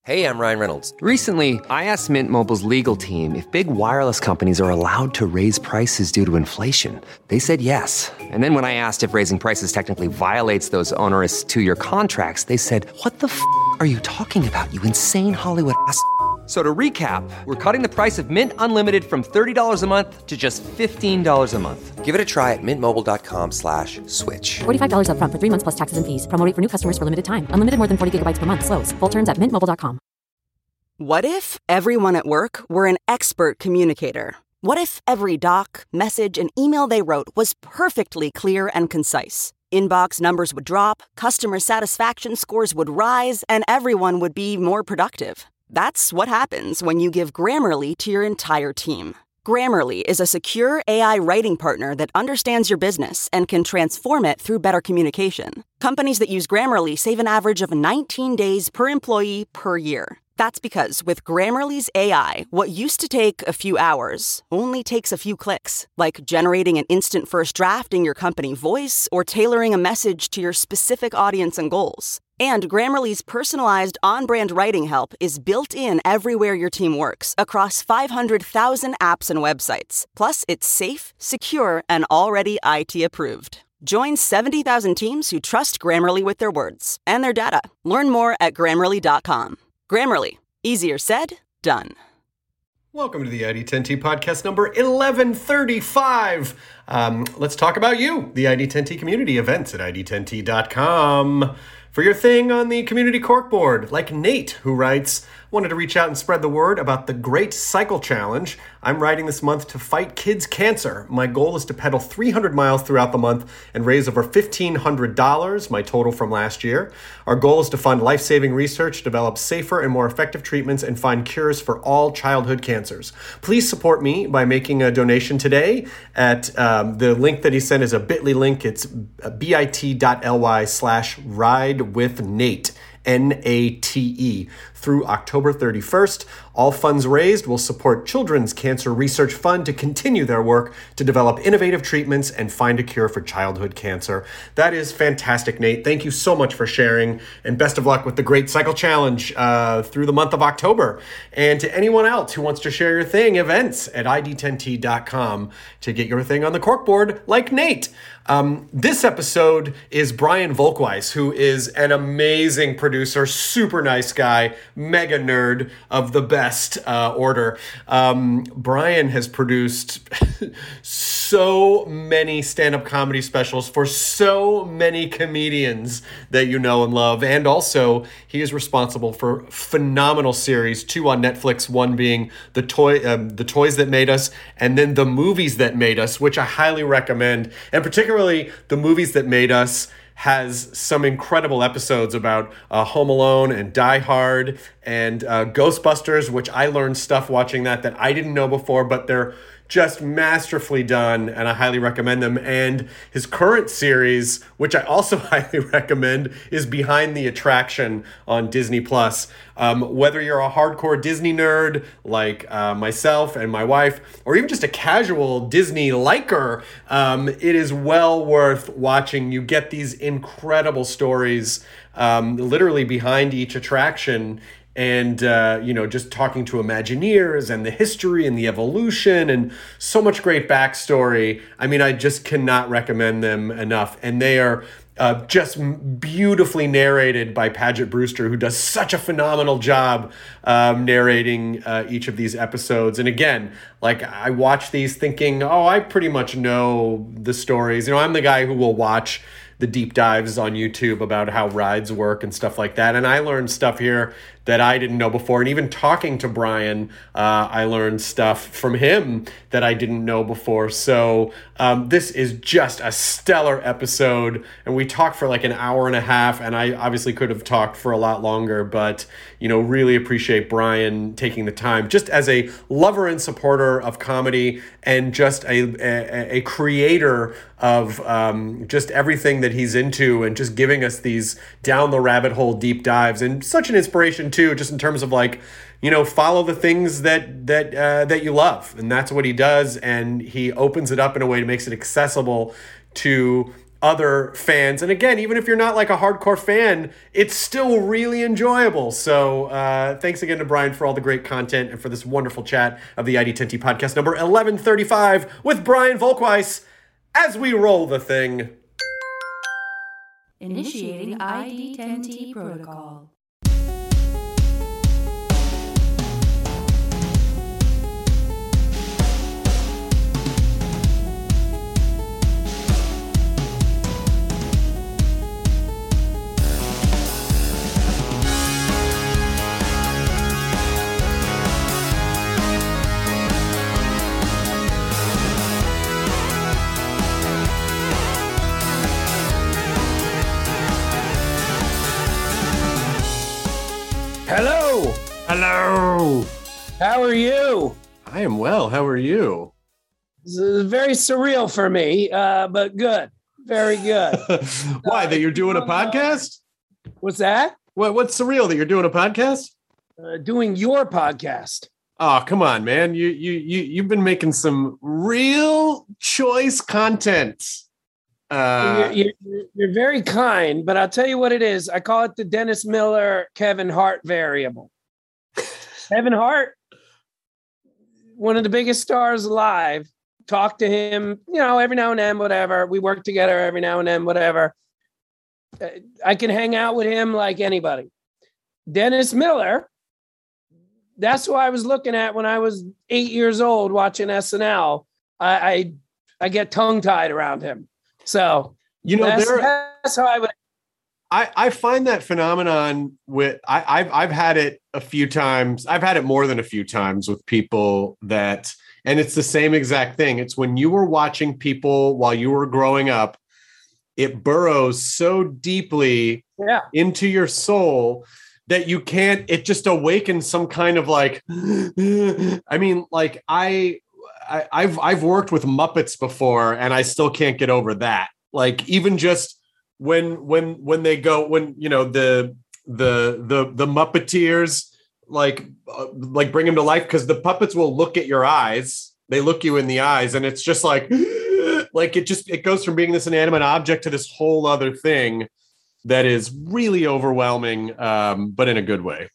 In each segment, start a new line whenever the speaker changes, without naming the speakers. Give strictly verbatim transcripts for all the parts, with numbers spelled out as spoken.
Hey, I'm Ryan Reynolds.
Recently, I asked Mint Mobile's legal team if big wireless companies are allowed to raise prices due to inflation. They said yes. And then when I asked if raising prices technically violates those onerous two-year contracts, they said, "What the f*** are you talking about, you insane Hollywood ass?" So to recap, we're cutting the price of Mint Unlimited from thirty dollars a month to just fifteen dollars a month.
Give it a try at mintmobile.com slash switch.
forty-five dollars up front for three months plus taxes and fees. Promo rate for new customers for limited time. Unlimited more than forty gigabytes per month. Slows full terms at mint mobile dot com.
What if everyone at work were an expert communicator? What if every doc, message, and email they wrote was perfectly clear and concise? Inbox numbers would drop, customer satisfaction scores would rise, and everyone would be more productive. That's what happens when you give Grammarly to your entire team. Grammarly is a secure A I writing partner that understands your business and can transform it through better communication. Companies that use Grammarly save an average of nineteen days per employee per year. That's because with Grammarly's A I, what used to take a few hours only takes a few clicks, like generating an instant first draft in your company voice or tailoring a message to your specific audience and goals. And Grammarly's personalized on-brand writing help is built in everywhere your team works across five hundred thousand apps and websites. Plus, it's safe, secure, and already I T approved. Join seventy thousand teams who trust Grammarly with their words and their data. Learn more at Grammarly dot com. Grammarly. Easier said, done.
Welcome to the I D ten T podcast number eleven thirty-five. Um, let's talk about you, the I D ten T community events at I D ten T dot com. For your thing on the community corkboard, like Nate, who writes, wanted to reach out and spread the word about the Great Cycle Challenge. I'm riding this month to fight kids' cancer. My goal is to pedal three hundred miles throughout the month and raise over fifteen hundred dollars, my total from last year. Our goal is to fund life-saving research, develop safer and more effective treatments, and find cures for all childhood cancers. Please support me by making a donation today at um, the link that he sent is a bit dot l y link. It's bit.ly slash ride with Nate. N A T E. Through October thirty-first, all funds raised will support Children's Cancer Research Fund to continue their work to develop innovative treatments and find a cure for childhood cancer. That is fantastic, Nate. Thank you so much for sharing, and best of luck with the Great Cycle Challenge uh, through the month of October. And to anyone else who wants to share your thing, events at I D ten T dot com to get your thing on the corkboard, like Nate. Um, this episode is Brian Volkweis, who is an amazing producer, super nice guy, mega nerd of the best uh, order. Um, Brian has produced so many stand-up comedy specials for so many comedians that you know and love. And also, he is responsible for phenomenal series, two on Netflix, one being The Toy, um, The Toys That Made Us, and then The Movies That Made Us, which I highly recommend. And particularly The Movies That Made Us has some incredible episodes about uh, Home Alone and Die Hard and uh, Ghostbusters, which I learned stuff watching that that I didn't know before, but they're just masterfully done, and I highly recommend them. And his current series, which I also highly recommend, is Behind the Attraction on Disney Plus. Um, whether you're a hardcore Disney nerd like uh, myself and my wife, or even just a casual Disney liker, um, it is well worth watching. You get these incredible stories, um, literally behind each attraction. And, uh, you know, just talking to Imagineers and the history and the evolution and so much great backstory. I mean, I just cannot recommend them enough. And they are uh, just beautifully narrated by Paget Brewster, who does such a phenomenal job um, narrating uh, each of these episodes. And again, like I watch these thinking, oh, I pretty much know the stories. You know, I'm the guy who will watch the deep dives on YouTube about how rides work and stuff like that. And I learned stuff here that I didn't know before. And even talking to Brian, uh, I learned stuff from him that I didn't know before. So um, this is just a stellar episode. And we talked for like an hour and a half. And I obviously could have talked for a lot longer. But, you know, really appreciate Brian taking the time just as a lover and supporter of comedy and just a, a, a creator of um, just everything that he's into and just giving us these down the rabbit hole deep dives. And such an inspiration too, just in terms of like, you know, follow the things that that uh, that you love, and that's what he does. And he opens it up in a way that makes it accessible to other fans. And again, even if you're not like a hardcore fan, it's still really enjoyable. So uh, thanks again to Brian for all the great content and for this wonderful chat of the I D ten T podcast number eleven thirty-five with Brian Volkweiss as we roll the thing.
Initiating I D ten T protocol.
Hello.
Hello.
How are you?
I am well. How are you?
This is very surreal for me, uh, but good. Very good.
Why,
uh,
that you're doing a podcast?
What's that?
What, what's surreal that you're doing a podcast?
Uh, doing your podcast.
Oh, come on, man. You you you you've been making some real choice content. Uh,
you're, you're, you're very kind, but I'll tell you what it is. I call it the Dennis Miller, Kevin Hart variable. Kevin Hart, one of the biggest stars alive. Talk to him, you know, every now and then, whatever. We work together every now and then, whatever. I can hang out with him like anybody. Dennis Miller, that's who I was looking at when I was eight years old watching S N L. I I, I get tongue-tied around him. So,
you know,
that's,
there,
that's how I would.
I, I find that phenomenon with I, I've I've had it a few times. I've had it more than a few times with people that, and it's the same exact thing. It's when you were watching people while you were growing up, it burrows so deeply
yeah.
into your soul that you can't. It just awakens some kind of like. I mean, like I. I, I've I've worked with Muppets before, and I still can't get over that. Like even just when when when they go when you know the the the the Muppeteers like uh, like bring him to life, because the puppets will look at your eyes. They look you in the eyes, and it's just like like it just it goes from being this inanimate object to this whole other thing that is really overwhelming, um, but in a good way.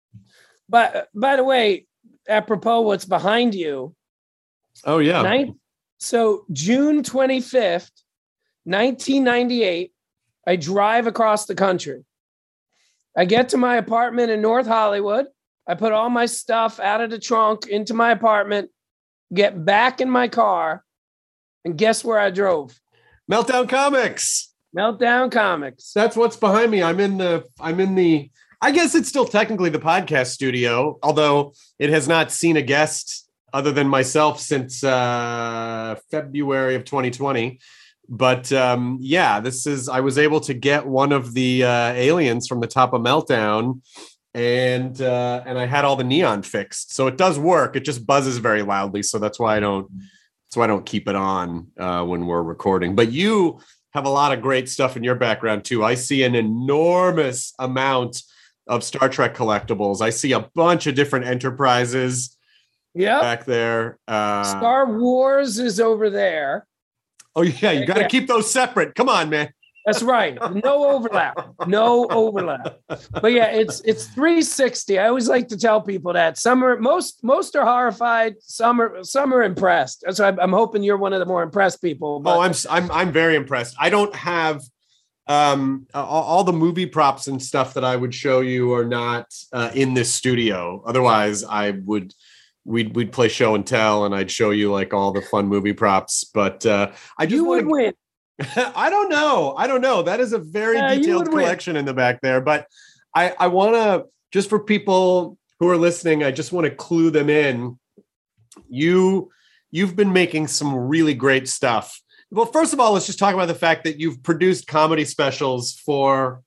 But by the way, apropos what's behind you.
Oh, yeah.
Nine, so June twenty-fifth, nineteen ninety-eight, I drive across the country. I get to my apartment in North Hollywood. I put all my stuff out of the trunk into my apartment, get back in my car, and guess where I drove?
Meltdown Comics.
Meltdown Comics.
That's what's behind me. I'm in the, I'm in the, I guess it's still technically the podcast studio, although it has not seen a guest other than myself since uh, February of twenty twenty. But um, yeah, this is, I was able to get one of the uh, aliens from the top of Meltdown, and uh, and I had all the neon fixed. So it does work. It just buzzes very loudly. So that's why I don't, that's why I don't keep it on uh, when we're recording. But you have a lot of great stuff in your background too. I see an enormous amount of Star Trek collectibles. I see a bunch of different Enterprises.
Yeah,
back there. Uh,
Star Wars is over there.
Oh yeah, you got to yeah. keep those separate. Come on, man.
That's right. No overlap. No overlap. But yeah, it's it's three sixty. I always like to tell people that. Some are most most are horrified. Some are some are impressed. So I'm, I'm hoping you're one of the more impressed people. But.
Oh, I'm I'm I'm very impressed. I don't have um all, all the movie props and stuff that I would show you are not uh, in this studio. Otherwise, I would. We'd we'd play show and tell, and I'd show you like all the fun movie props. But uh, I just
you
would
win.
I don't know. I don't know. That is a very
yeah,
detailed collection win. in the back there. But I I want to just for people who are listening, I just want to clue them in. You you've been making some really great stuff. Well, first of all, let's just talk about the fact that you've produced comedy specials for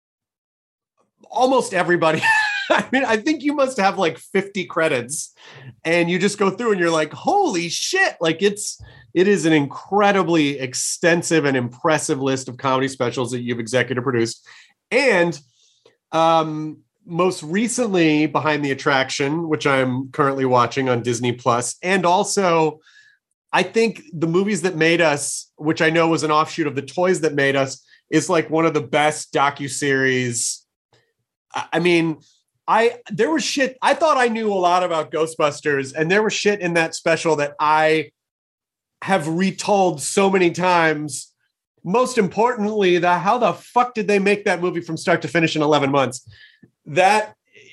almost everybody. I mean, I think you must have like fifty credits, and you just go through and you're like, holy shit. Like it's, it is an incredibly extensive and impressive list of comedy specials that you've executive produced. And um, most recently Behind the Attraction, which I'm currently watching on Disney Plus, and also I think the movies that made us, which I know was an offshoot of the Toys That Made Us, is like one of the best docuseries. I mean, I there was shit. I thought I knew a lot about Ghostbusters, and there was shit in that special that I have retold so many times. Most importantly, the how the fuck did they make that movie from start to finish in eleven months? That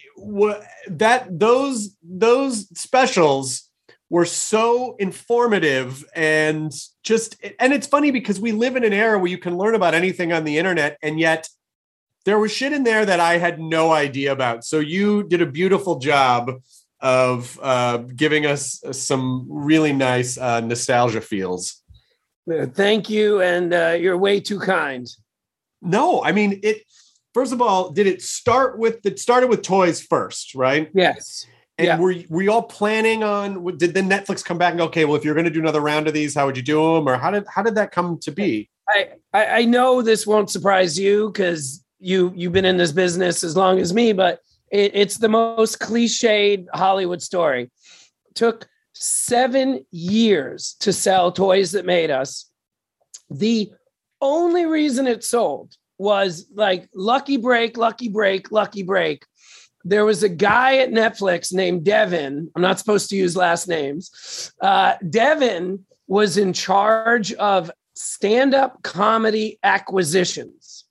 that those those specials were so informative and just, and it's funny because we live in an era where you can learn about anything on the internet, and yet there was shit in there that I had no idea about. So you did a beautiful job of uh, giving us some really nice uh, nostalgia feels.
Thank you. And uh, you're way too kind.
No, I mean, it, first of all, did it start with, it started with toys first, right?
Yes.
And
yeah.
were, were you all planning on, did then Netflix come back and go, okay, well, if you're going to do another round of these, how would you do them? Or how did, how did that come to be?
I, I, I know this won't surprise you because you, you've been in this business as long as me, but it, it's the most cliched Hollywood story. It took seven years to sell Toys That Made Us. The only reason it sold was like lucky break, lucky break, lucky break. There was a guy at Netflix named Devin. I'm not supposed to use last names. Uh, Devin was in charge of stand-up comedy acquisitions.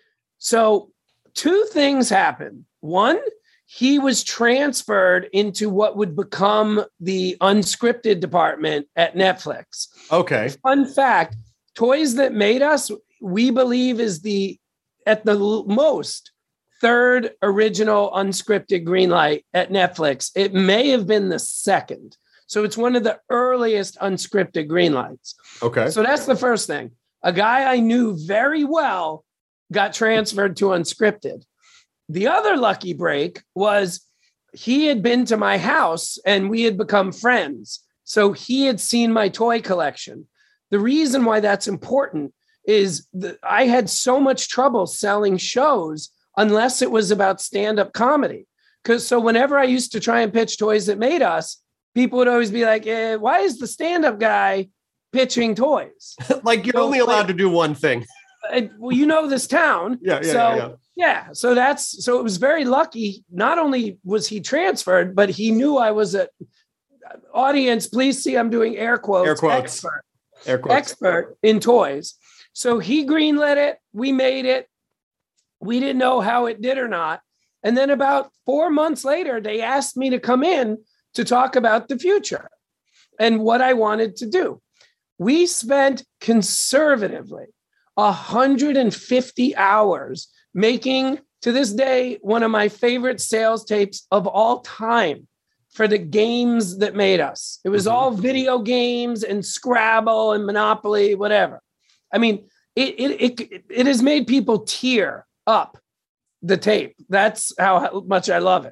So two things happened. One, he was transferred into what would become the unscripted department at Netflix.
Okay.
Fun fact, Toys That Made Us, we believe is the, at the most, third original unscripted greenlight at Netflix. It may have been the second. So it's one of the earliest unscripted greenlights.
Okay.
So that's the first thing. A guy I knew very well got transferred to unscripted. The other lucky break was he had been to my house and we had become friends. So he had seen my toy collection. The reason why that's important is that I had so much trouble selling shows unless it was about stand-up comedy. Because so whenever I used to try and pitch Toys That Made Us, people would always be like, eh, why is the stand-up guy pitching toys?
Like you're
so,
only allowed
like,
to do one thing.
Well, you know this town.
Yeah, yeah,
so,
yeah, yeah.
Yeah. So that's, so it was very lucky. Not only was he transferred, but he knew I was a audience. Please see, I'm doing air quotes.
Air quotes.
Expert,
air quotes.
expert in toys. So he greenlit it. We made it. We didn't know how it did or not. And then about four months later, they asked me to come in to talk about the future and what I wanted to do. We spent conservatively one hundred fifty hours making, to this day, one of my favorite sales tapes of all time for the games that made us. It was all video games and Scrabble and Monopoly, whatever. I mean, it it it, it has made people tear up the tape. That's how much I love it.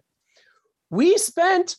We spent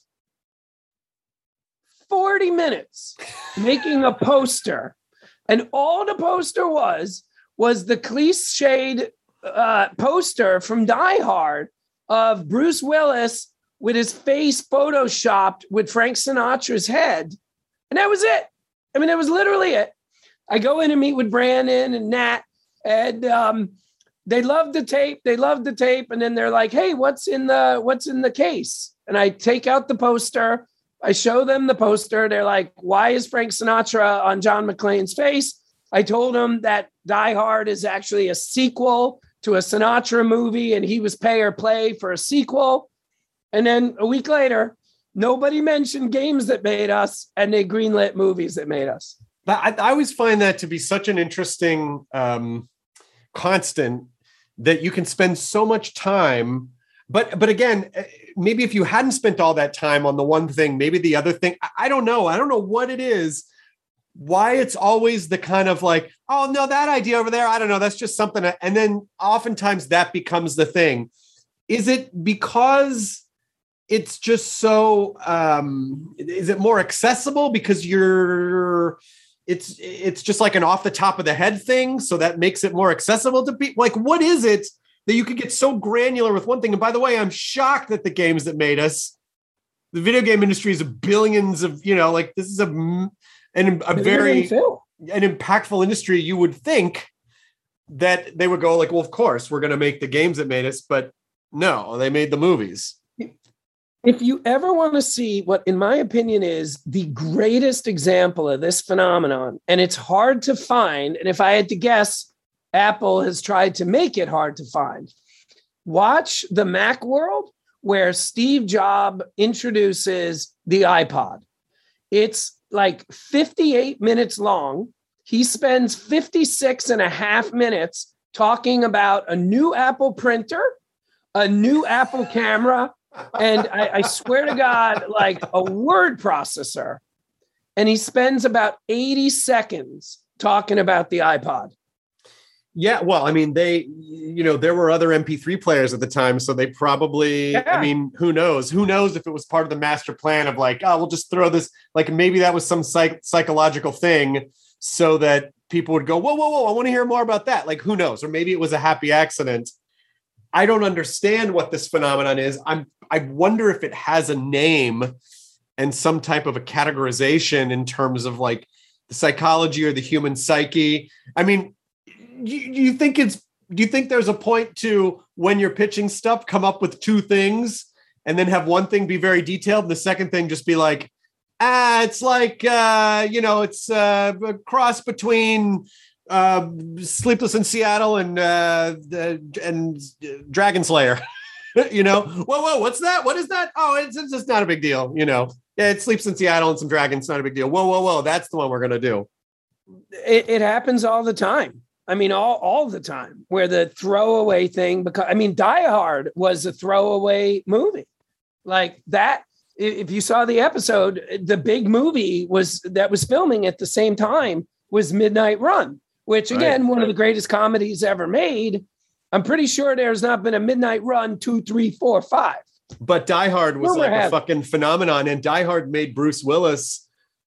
forty minutes making a poster, and all the poster was was the cliched uh, poster from Die Hard of Bruce Willis with his face photoshopped with Frank Sinatra's head. And that was it. I mean, that was literally it. I go in and meet with Brandon and Nat, and um, they loved the tape. They loved the tape. And then they're like, hey, what's in the, what's in the case? And I take out the poster. I show them the poster. They're like, why is Frank Sinatra on John McClane's face? I told them that Die Hard is actually a sequel to a Sinatra movie, and he was pay or play for a sequel. And then a week later, nobody mentioned Games That Made Us, and they greenlit Movies That Made Us.
I, I always find that to be such an interesting um, constant that you can spend so much time. But but again, maybe if you hadn't spent all that time on the one thing, maybe the other thing, I, I don't know. I don't know what it is, why it's always the kind of like, oh, no, that idea over there, I don't know. That's just something. I, and then oftentimes that becomes the thing. Is it because it's just so, um, is it more accessible because you're, it's, it's just like an off the top of the head thing. So that makes it more accessible to people. Like, what is it that you could get so granular with one thing? And by the way, I'm shocked that the Games That Made Us, the video game industry is billions of, you know, like this is a, and a
Bigger
very
than film.
an impactful industry, you would think that they would go like, well, of course, we're going to make the games that made us. But no, they made the movies.
If you ever want to see what, in my opinion, is the greatest example of this phenomenon, and it's hard to find, and if I had to guess, Apple has tried to make it hard to find. Watch the Mac World, where Steve Jobs introduces the iPod. It's like fifty-eight minutes long. He spends fifty-six and a half minutes talking about a new Apple printer, a new Apple camera, and I, I swear to God, like a word processor. And he spends about eighty seconds talking about the iPod.
Yeah, well, I mean, they, you know, there were other M P three players at the time, so they probably,
Yeah.
I mean, who knows? Who knows if it was part of the master plan of like, oh, we'll just throw this, like maybe that was some psych- psychological thing so that people would go, whoa, whoa, whoa, I want to hear more about that. Like, who knows? Or maybe it was a happy accident. I don't understand what this phenomenon is. I'm, I wonder if it has a name and some type of a categorization in terms of like the psychology or the human psyche. I mean, you, you think it's, do you think there's a point to when you're pitching stuff, come up with two things and then have one thing be very detailed and the second thing just be like, ah, it's like, uh, you know, it's uh, a cross between uh, Sleepless in Seattle and uh, the, and Dragon Slayer, you know, whoa, whoa, what's that? What is that? Oh, it's, it's just not a big deal. You know, yeah, it sleeps in Seattle and some dragons, not a big deal. Whoa, whoa, whoa. That's the one we're going to do.
It, it happens all the time. I mean, all, all the time where the throwaway thing, because I mean, Die Hard was a throwaway movie like that. If you saw the episode, the big movie was that was filming at the same time was Midnight Run, which again,
Right.
one of the greatest comedies ever made. I'm pretty sure there's not been a Midnight Run two, three, four, five.
But Die Hard was
Rumor
like
has
a
it.
fucking phenomenon, and Die Hard made Bruce Willis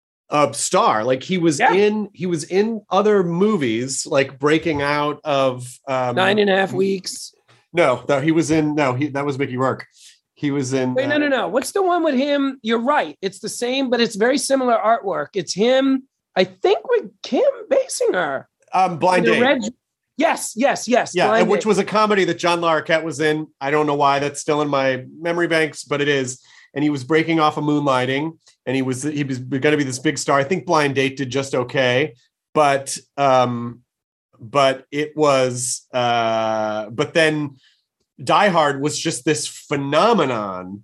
a star. Like he was
Yeah.
in, he was in other movies, like breaking out of um,
Nine and a half weeks.
No, that he was in. No, he that was Mickey Rourke. He was in.
Wait, no,
uh,
no, no. What's the one with him? You're right. It's the same, but it's very similar artwork. It's him, I think, with Kim Basinger.
Um, Blind
The
Date.
red- Yes, yes, yes.
Yeah,
Blind
and which
Date.
was a comedy that John Larroquette was in. I don't know why that's still in my memory banks, but it is. And he was breaking off of Moonlighting, and he was he was going to be this big star. I think Blind Date did just okay, but um, but it was uh, but then Die Hard was just this phenomenon.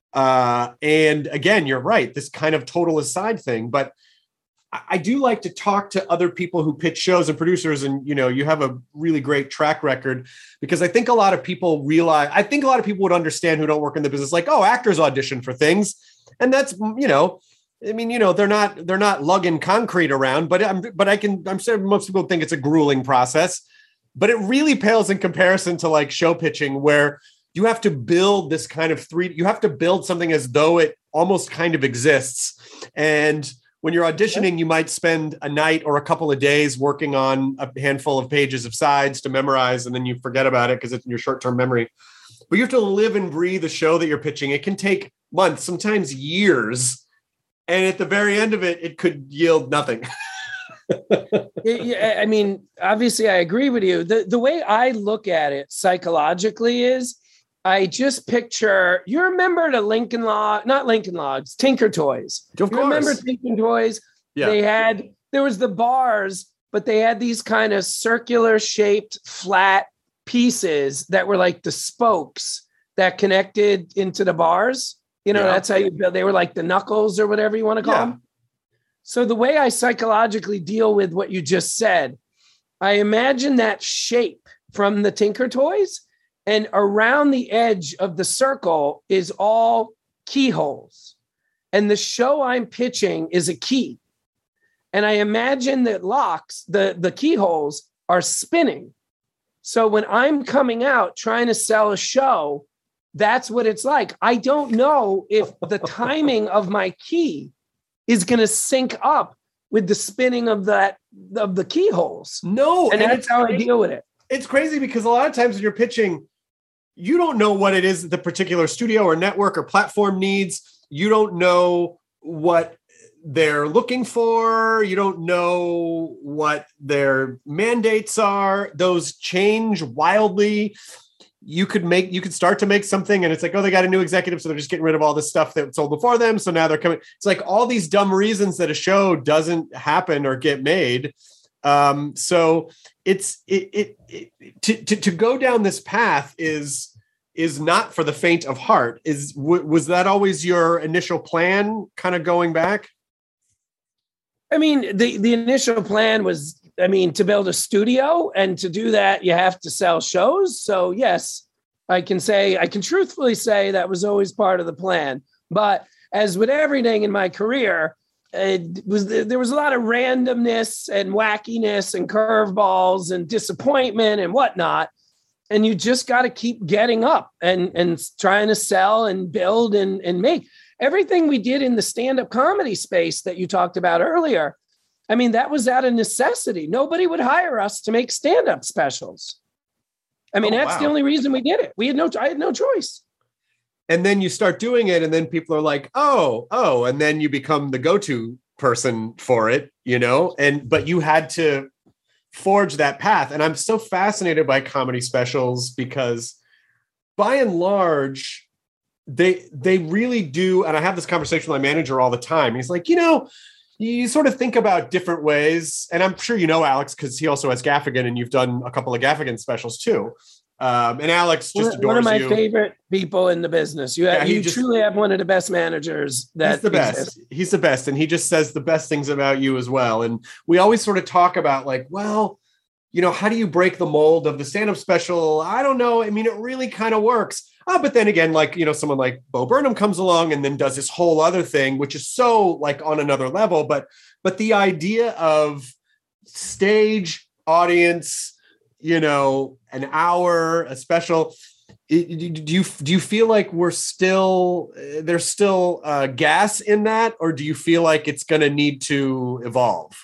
Uh, and again, you're right, this kind of total aside thing, but I, I do like to talk to other people who pitch shows and producers, and you know, you have a really great track record, because I think a lot of people realize, I think a lot of people would understand who don't work in the business, like, oh, actors audition for things. And that's, you know, I mean, you know, they're not, they're not lugging concrete around, but I'm, but I can, I'm sure most people think it's a grueling process, but it really pales in comparison to like show pitching, where you have to build this kind of three, you have to build something as though it almost kind of exists. And when you're auditioning, you might spend a night or a couple of days working on a handful of pages of sides to memorize, and then you forget about it because it's in your short-term memory. But you have to live and breathe the show that you're pitching. It can take months, sometimes years. And at the very end of it, it could yield nothing.
Yeah, I mean, obviously, I agree with you. The the way I look at it psychologically is, I just picture. You remember the Lincoln Log, not Lincoln Logs, Tinker Toys.
Of
You remember
course.
Tinker Toys?
Yeah.
They had there was the bars, but they had these kind of circular shaped flat pieces that were like the spokes that connected into the bars. You know,
Yeah.
that's how you build. They were like the knuckles or whatever you want to call
Yeah.
them. So the way I psychologically deal with what you just said, I imagine that shape from the Tinker Toys, and around the edge of the circle is all keyholes. And the show I'm pitching is a key. And I imagine that locks, the, the keyholes are spinning. So when I'm coming out trying to sell a show, that's what it's like. I don't know if the timing of my key is going to sync up with the spinning of that of the keyholes.
No,
And
and
that's
it's
how I
crazy.
deal with it.
It's crazy because a lot of times when you're pitching, you don't know what it is that the particular studio or network or platform needs. You don't know what they're looking for. You don't know what their mandates are. Those change wildly. You could make, you could start to make something and it's like, oh, they got a new executive. So they're just getting rid of all this stuff that sold before them. So now they're coming. It's like all these dumb reasons that a show doesn't happen or get made. Um, so it's, it, it, it to, to, to go down this path is, is not for the faint of heart. Is, w- was that always your initial plan kind of going back?
I mean, the, the initial plan was, I mean, to build a studio, and to do that, you have to sell shows. So yes, I can say, I can truthfully say that was always part of the plan. But as with everything in my career, it was, there was a lot of randomness and wackiness and curveballs and disappointment and whatnot. And you just got to keep getting up and, and trying to sell and build and, and make. Everything we did in the stand-up comedy space that you talked about earlier, I mean, that was out of necessity. Nobody would hire us to make stand-up specials. I mean, oh, that's wow. the only reason we did it. We had no, I had no choice.
And then you start doing it, and then people are like, oh, oh, and then you become the go-to person for it, you know? And, but you had to forge that path. And I'm so fascinated by comedy specials because by and large, they, they really do. And I have this conversation with my manager all the time. He's like, you know, you sort of think about different ways. And I'm sure you know Alex, because he also has Gaffigan, and you've done a couple of Gaffigan specials too. Um, and Alex just adores you. One of
my
you.
favorite people in the business. You, have, yeah, you just, truly have one of the best managers. That
he's the best.
Exists.
He's the best. And he just says the best things about you as well. And we always sort of talk about like, well, you know, how do you break the mold of the stand-up special? I don't know. I mean, it really kind of works. Oh, but then again, like, you know, someone like Bo Burnham comes along and then does this whole other thing, which is so like on another level. But, but the idea of stage, audience, you know, an hour, a special, do you, do you feel like we're still, there's still uh, gas in that? Or do you feel like it's going to need to evolve?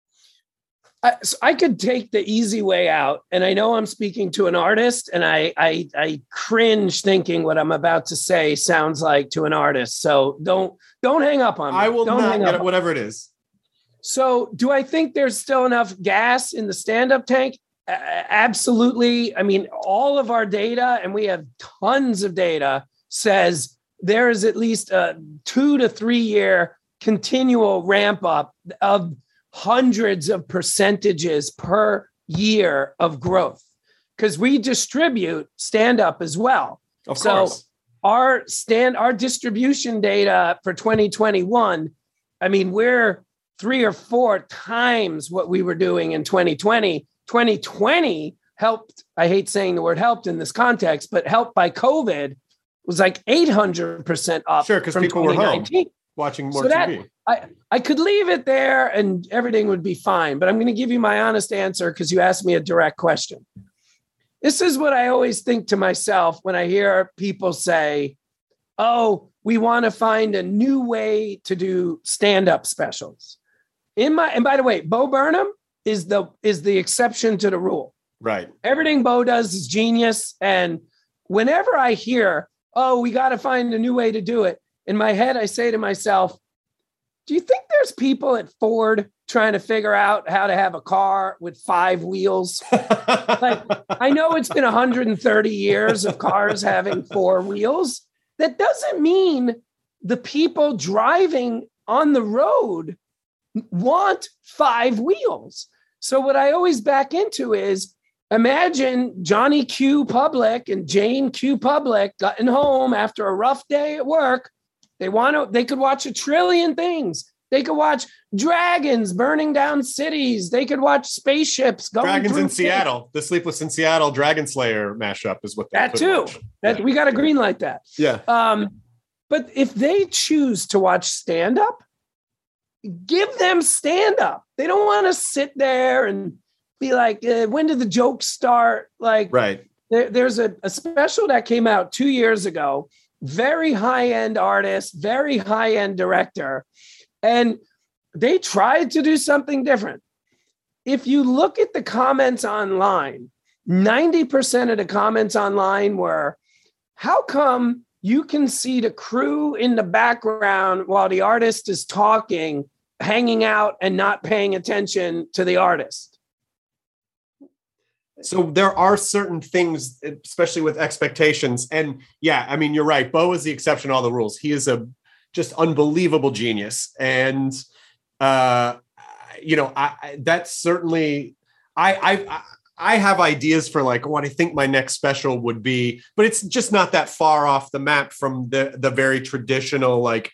I, so I could take the easy way out, and I know I'm speaking to an artist, and I, I I cringe thinking what I'm about to say sounds like to an artist. So don't don't hang up on me.
I will
don't
not
hang
get
up
it, whatever it is.
So do I think there's still enough gas in the stand-up tank? Uh, absolutely. I mean, all of our data, and we have tons of data, says there is at least a two to three year continual ramp up of hundreds of percentages per year of growth, because we distribute stand up as well.
Of
so
course.
our stand, our distribution data for twenty twenty-one, I mean, we're three or four times what we were doing in twenty twenty. twenty twenty helped. I hate saying the word helped in this context, but helped by COVID was like eight hundred percent up.
Sure, because people were home watching more
so
T V.
That, I, I could leave it there and everything would be fine, but I'm going to give you my honest answer because you asked me a direct question. This is what I always think to myself when I hear people say, oh, we want to find a new way to do stand-up specials. In my, and by the way, Bo Burnham is the, is the exception to the rule.
Right.
Everything Bo does is genius. And whenever I hear, oh, we got to find a new way to do it, in my head, I say to myself, do you think there's people at Ford trying to figure out how to have a car with five wheels? Like, I know it's been one hundred thirty years of cars having four wheels. That doesn't mean the people driving on the road want five wheels. So what I always back into is, imagine Johnny Q. Public and Jane Q. Public getting home after a rough day at work. They want to, they could watch a trillion things. They could watch dragons burning down cities. They could watch spaceships going
Dragons
through
in
things.
Seattle. The Sleepless in Seattle Dragon Slayer mashup is what they
that
could
too.
watch.
That
yeah.
we got to green light that.
Yeah.
Um, but if they choose to watch stand up, give them stand up. They don't want to sit there and be like, uh, when did the jokes start? Like,
right.
There, there's a, a special that came out two years ago. Very high-end artist, very high-end director. And they tried to do something different. If you look at the comments online, ninety percent of the comments online were, how come you can see the crew in the background while the artist is talking, hanging out and not paying attention to the artist.
So there are certain things, especially with expectations. And yeah, I mean, you're right. Bo is the exception to all the rules. He is a just unbelievable genius. And, uh, you know, I, that's certainly, I, I, I have ideas for like what I think my next special would be, but it's just not that far off the map from the, the very traditional, like,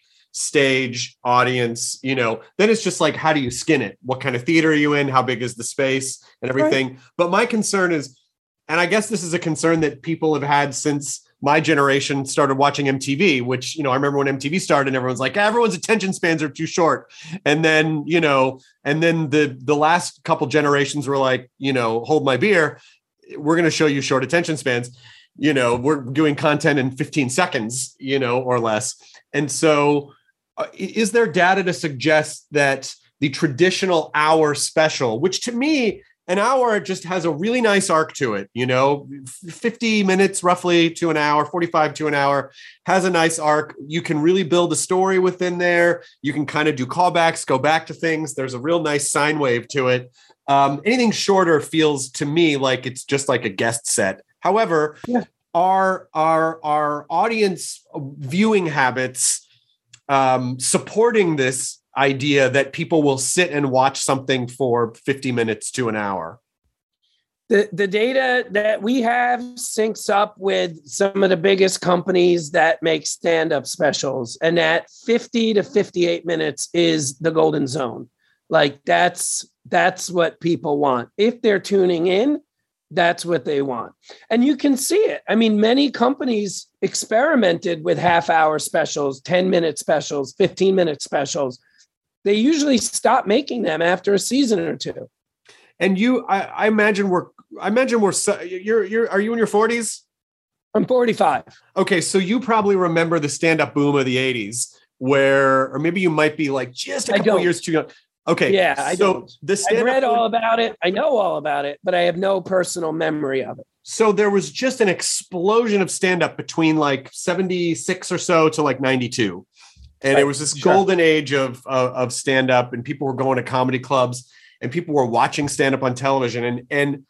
stage audience. You know, then it's just like, how do you skin it? What kind of theater are you in? How big is the space and everything? Right. But my concern is, and I guess this is a concern that people have had since my generation started watching M T V, which, you know, I remember when M T V started and everyone's like, everyone's attention spans are too short. And then, you know, and then the, the last couple generations were like, you know, hold my beer. We're going to show you short attention spans. You know, we're doing content in fifteen seconds, you know, or less. And so uh, is there data to suggest that the traditional hour special, which to me, an hour just has a really nice arc to it, you know, fifty minutes roughly to an hour, forty-five to an hour, has a nice arc. You can really build a story within there. You can kind of do callbacks, go back to things. There's a real nice sine wave to it. Um, anything shorter feels to me like it's just like a guest set. However, yeah. our, our, our audience viewing habits um, supporting this idea that people will sit and watch something for fifty minutes to an hour.
The the data that we have syncs up with some of the biggest companies that make stand-up specials. And that fifty to fifty-eight minutes is the golden zone. Like that's, that's what people want. If they're tuning in, that's what they want. And you can see it. I mean, many companies experimented with half hour specials, ten minute specials, fifteen minute specials. They usually stop making them after a season or two.
And you, I, I imagine we're, I imagine we're, you're, you're, are you in your forties?
I'm forty-five.
Okay. So you probably remember the stand-up boom of the eighties where, or maybe you might be like just a couple years too young. Okay.
Yeah. I
so
don't.
The
I've read all about it. I know all about it, but I have no personal memory of it.
So there was just an explosion of stand-up between like seventy-six or so to like ninety-two. And right. It was this sure. golden age of, of, of stand-up, and people were going to comedy clubs and people were watching stand-up on television. And, and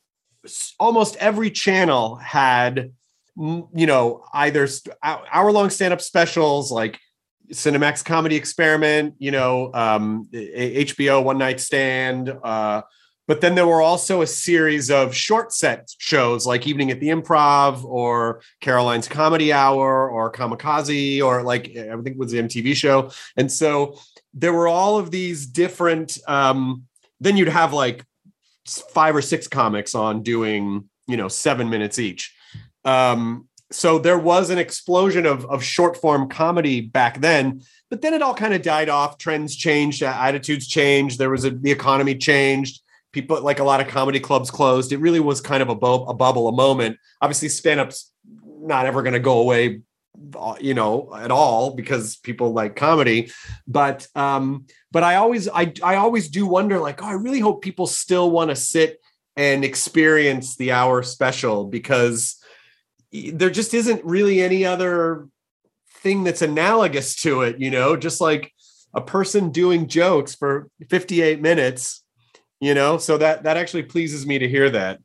almost every channel had, you know, either hour-long stand-up specials like Cinemax Comedy Experiment, you know, um, H B O One Night Stand. Uh, but then there were also a series of short set shows like Evening at the Improv or Caroline's Comedy Hour or Kamikaze, or like, I think it was the M T V show. And so there were all of these different, um, then you'd have like five or six comics on doing, you know, seven minutes each. Um, So there was an explosion of, of short form comedy back then, but then it all kind of died off. Trends changed, attitudes changed. There was a, the economy changed. People, like a lot of comedy clubs closed. It really was kind of a, bu- a bubble, a moment. Obviously stand-up's not ever going to go away, you know, at all because people like comedy. But, um, but I always, I, I always do wonder like, oh, I really hope people still want to sit and experience the hour special, because there just isn't really any other thing that's analogous to it, you know, just like a person doing jokes for fifty-eight minutes, you know, so that, that actually pleases me to hear that.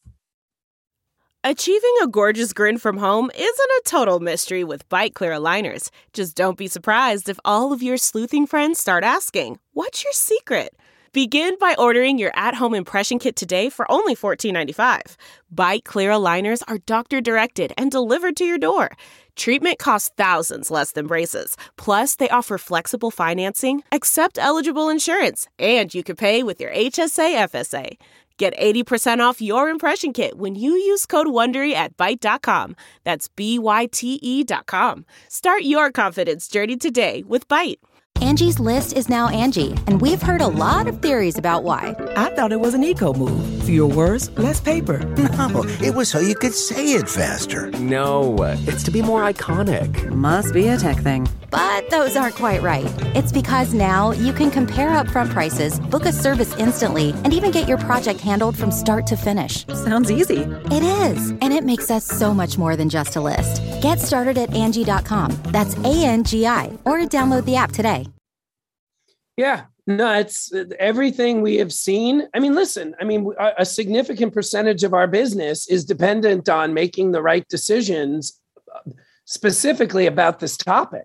Achieving a gorgeous grin from home isn't a total mystery with Byte Clear aligners. Just don't be surprised if all of your sleuthing friends start asking, what's your secret? Begin by ordering your at-home impression kit today for only fourteen ninety-five. Byte Clear aligners are doctor-directed and delivered to your door. Treatment costs thousands less than braces. Plus, they offer flexible financing, accept eligible insurance, and you can pay with your H S A F S A. Get eighty percent off your impression kit when you use code WONDERY at byte dot com. That's B Y T E dot com. Start your confidence journey today with Byte.
Angie's List is now Angie, and we've heard a lot of theories about why.
I thought it was an eco move. Fewer words, less paper.
No, it was so you could say it faster.
No, it's to be more iconic.
Must be a tech thing.
But those aren't quite right. It's because now you can compare upfront prices, book a service instantly, and even get your project handled from start to finish.
Sounds easy.
It is, and it makes us so much more than just a list. Get started at Angie dot com. That's A N G I, or download the app today.
Yeah, no, it's everything we have seen. I mean, listen, I mean, a, a significant percentage of our business is dependent on making the right decisions specifically about this topic.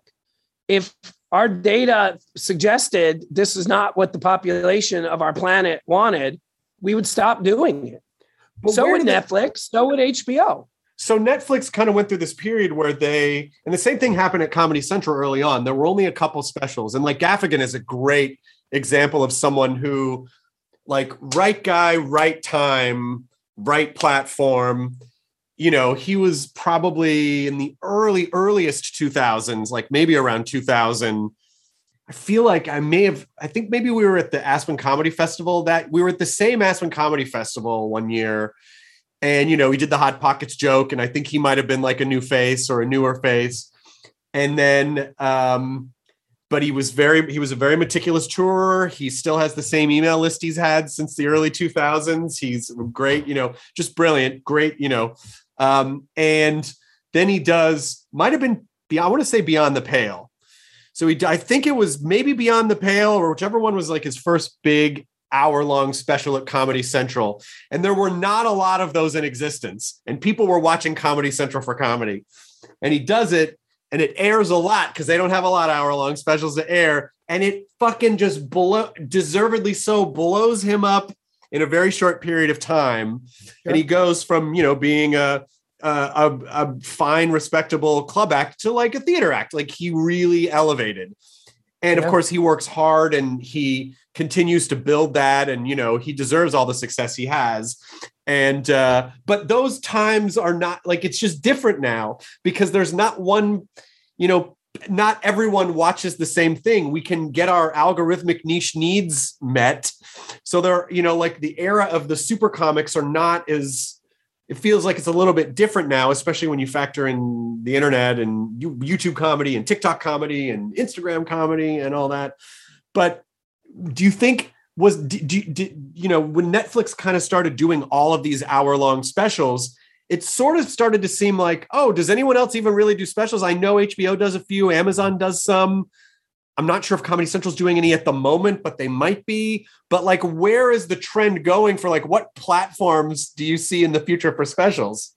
If our data suggested this is not what the population of our planet wanted, we would stop doing it.
But
so would
they-
Netflix, so would H B O.
So Netflix kind of went through this period where they, and the same thing happened at Comedy Central early on. There were only a couple specials. And like Gaffigan is a great example of someone who, like, right guy, right time, right platform. You know, he was probably in the early, earliest two thousands, like maybe around two thousand. I feel like I may have, I think maybe we were at the Aspen Comedy Festival that we were at the same Aspen Comedy Festival one year. And, you know, he did the Hot Pockets joke, and I think he might have been like a new face or a newer face. And then, um, but he was very, he was a very meticulous tourer. He still has the same email list he's had since the early two thousands. He's great, you know, just brilliant, great, you know. Um, and then he does, might have been, I want to say Beyond the Pale. So he, I think it was maybe Beyond the Pale, or whichever one was like his first big hour-long special at Comedy Central. And there were not a lot of those in existence. And people were watching Comedy Central for comedy. And he does it, and it airs a lot because they don't have a lot of hour-long specials to air. And it fucking just blow, deservedly so blows him up in a very short period of time. Sure. And he goes from, you know, being a, a, a fine, respectable club act to like a theater act. Like he really elevated. And of yeah. course he works hard and he continues to build that. And, you know, he deserves all the success he has. And, uh, but those times are not like, it's just different now because there's not one, you know, not everyone watches the same thing. We can get our algorithmic niche needs met. So they're, you know, like the era of the super comics are not as, it feels like it's a little bit different now, especially when you factor in the internet and YouTube comedy and TikTok comedy and Instagram comedy and all that. But do you think was, do, do, you know, when Netflix kind of started doing all of these hour long specials, it sort of started to seem like, oh, does anyone else even really do specials? I know H B O does a few, Amazon does some. I'm not sure if Comedy Central's doing any at the moment, but they might be. But like, where is the trend going for like, what platforms do you see in the future for specials?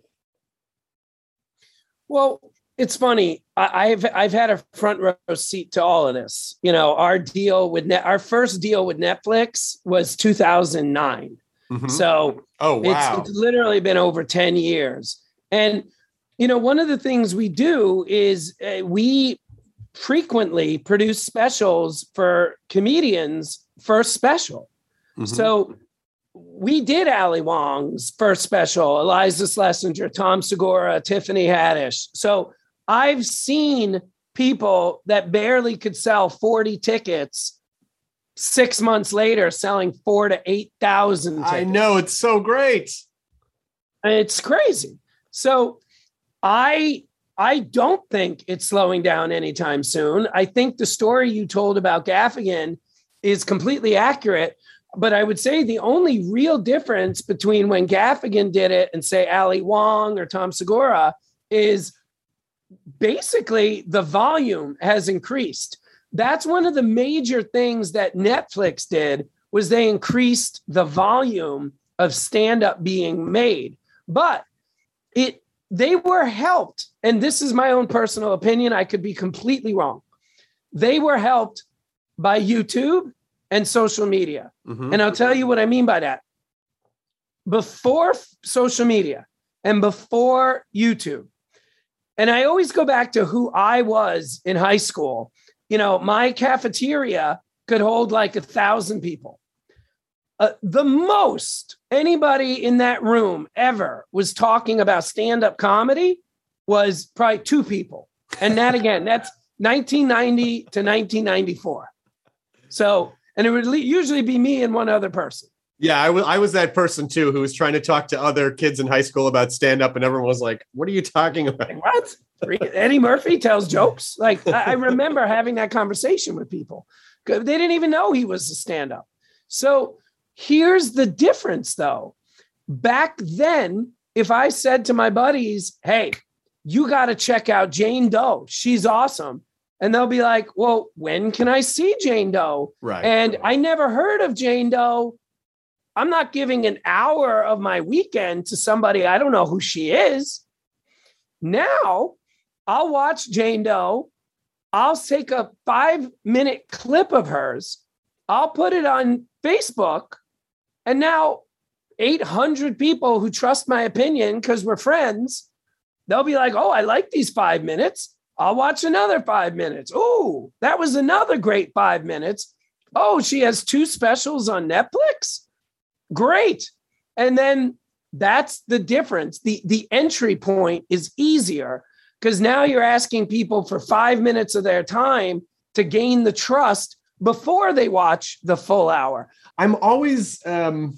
Well, it's funny. I, I've I've had a front row seat to all of this. You know, our deal with net, our first deal with Netflix was two thousand nine. Mm-hmm. So
oh wow,
it's, it's literally been over ten years. And you know, one of the things we do is uh, we frequently produce specials for comedians' first special. Mm-hmm. So we did Ali Wong's first special, Eliza Schlesinger, Tom Segura, Tiffany Haddish. So I've seen people that barely could sell forty tickets six months later selling four to eight thousand tickets.
I know, it's so great.
It's crazy. So I I don't think it's slowing down anytime soon. I think the story you told about Gaffigan is completely accurate. But I would say the only real difference between when Gaffigan did it and say Ali Wong or Tom Segura is basically the volume has increased. That's one of the major things that Netflix did was they increased the volume of stand-up being made. But it they were helped, and this is my own personal opinion, I could be completely wrong. They were helped by YouTube and social media. Mm-hmm. And I'll tell you what I mean by that. Before f- social media and before YouTube, and I always go back to who I was in high school. You know, my cafeteria could hold like a thousand people. Uh, the most anybody in that room ever was talking about stand-up comedy was probably two people. And that again, that's nineteen ninety to nineteen ninety-four. So, and it would usually be me and one other person.
Yeah, I was I was that person too who was trying to talk to other kids in high school about stand up, and everyone was like, "What are you talking about?"
Like, what? Eddie Murphy tells jokes. Like I, I remember having that conversation with people. They didn't even know he was a stand up. So here's the difference, though. Back then, if I said to my buddies, "Hey, you got to check out Jane Doe. She's awesome," and they'll be like, "Well, when can I see Jane Doe?"
Right.
And I never heard of Jane Doe. I'm not giving an hour of my weekend to somebody I don't know who she is. Now, I'll watch Jane Doe. I'll take a five-minute clip of hers. I'll put it on Facebook. And now eight hundred people who trust my opinion because we're friends, they'll be like, "Oh, I like these five minutes. I'll watch another five minutes. Oh, that was another great five minutes. Oh, she has two specials on Netflix. Great." And then that's the difference. The, the entry point is easier because now you're asking people for five minutes of their time to gain the trust before they watch the full hour.
I'm always um,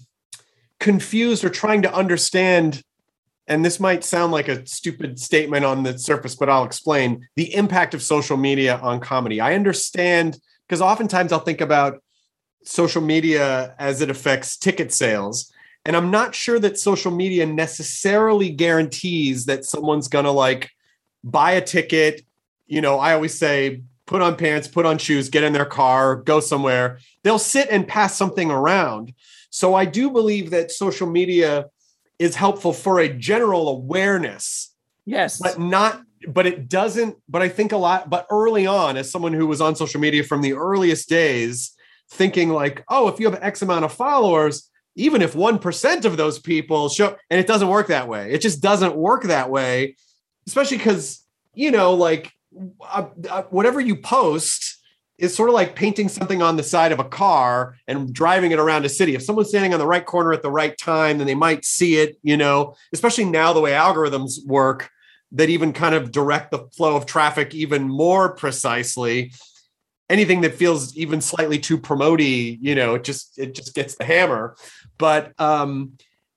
confused or trying to understand, and this might sound like a stupid statement on the surface, but I'll explain the impact of social media on comedy. I understand because oftentimes I'll think about social media as it affects ticket sales. And I'm not sure that social media necessarily guarantees that someone's going to like buy a ticket. You know, I always say, put on pants, put on shoes, get in their car, go somewhere. They'll sit and pass something around. So I do believe that social media is helpful for a general awareness.
Yes.
But not, but it doesn't, but I think a lot, but early on, as someone who was on social media from the earliest days, thinking like, oh, if you have X amount of followers, even if one percent of those people show, and it doesn't work that way. It just doesn't work that way, especially because, you know, like uh, uh, whatever you post is sort of like painting something on the side of a car and driving it around a city. If someone's standing on the right corner at the right time, then they might see it, you know, especially now the way algorithms work that even kind of direct the flow of traffic even more precisely. Anything that feels even slightly too promote-y, you know, it just, it just gets the hammer. But um,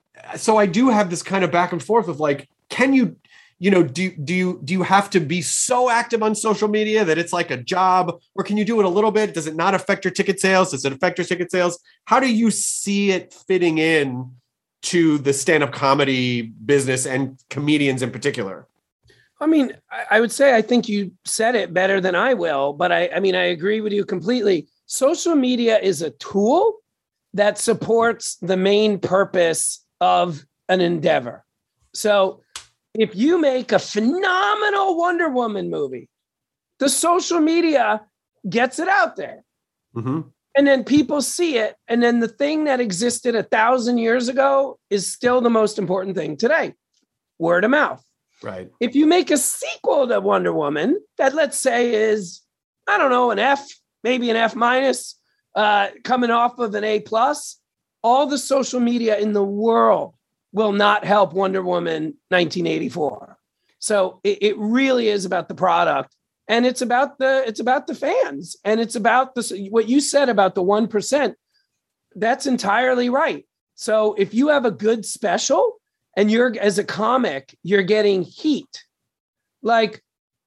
so I do have this kind of back and forth of like, can you, you know, do, do you, do you have to be so active on social media that it's like a job, or can you do it a little bit? Does it not affect your ticket sales? Does it affect your ticket sales? How do you see it fitting in to the stand-up comedy business and comedians in particular?
I mean, I would say I think you said it better than I will, but I, I mean, I agree with you completely. Social media is a tool that supports the main purpose of an endeavor. So if you make a phenomenal Wonder Woman movie, the social media gets it out there.
Mm-hmm.
And then people see it. And then the thing that existed a thousand years ago is still the most important thing today. Word of mouth.
Right.
If you make a sequel to Wonder Woman that, let's say, is, I don't know, an F, maybe an F minus, uh, coming off of an A plus, all the social media in the world will not help Wonder Woman nineteen eighty-four. So it, it really is about the product, and it's about the it's about the fans, and it's about the what you said about the one percent. That's entirely right. So if you have a good special, and you're, as a comic, you're getting heat. Like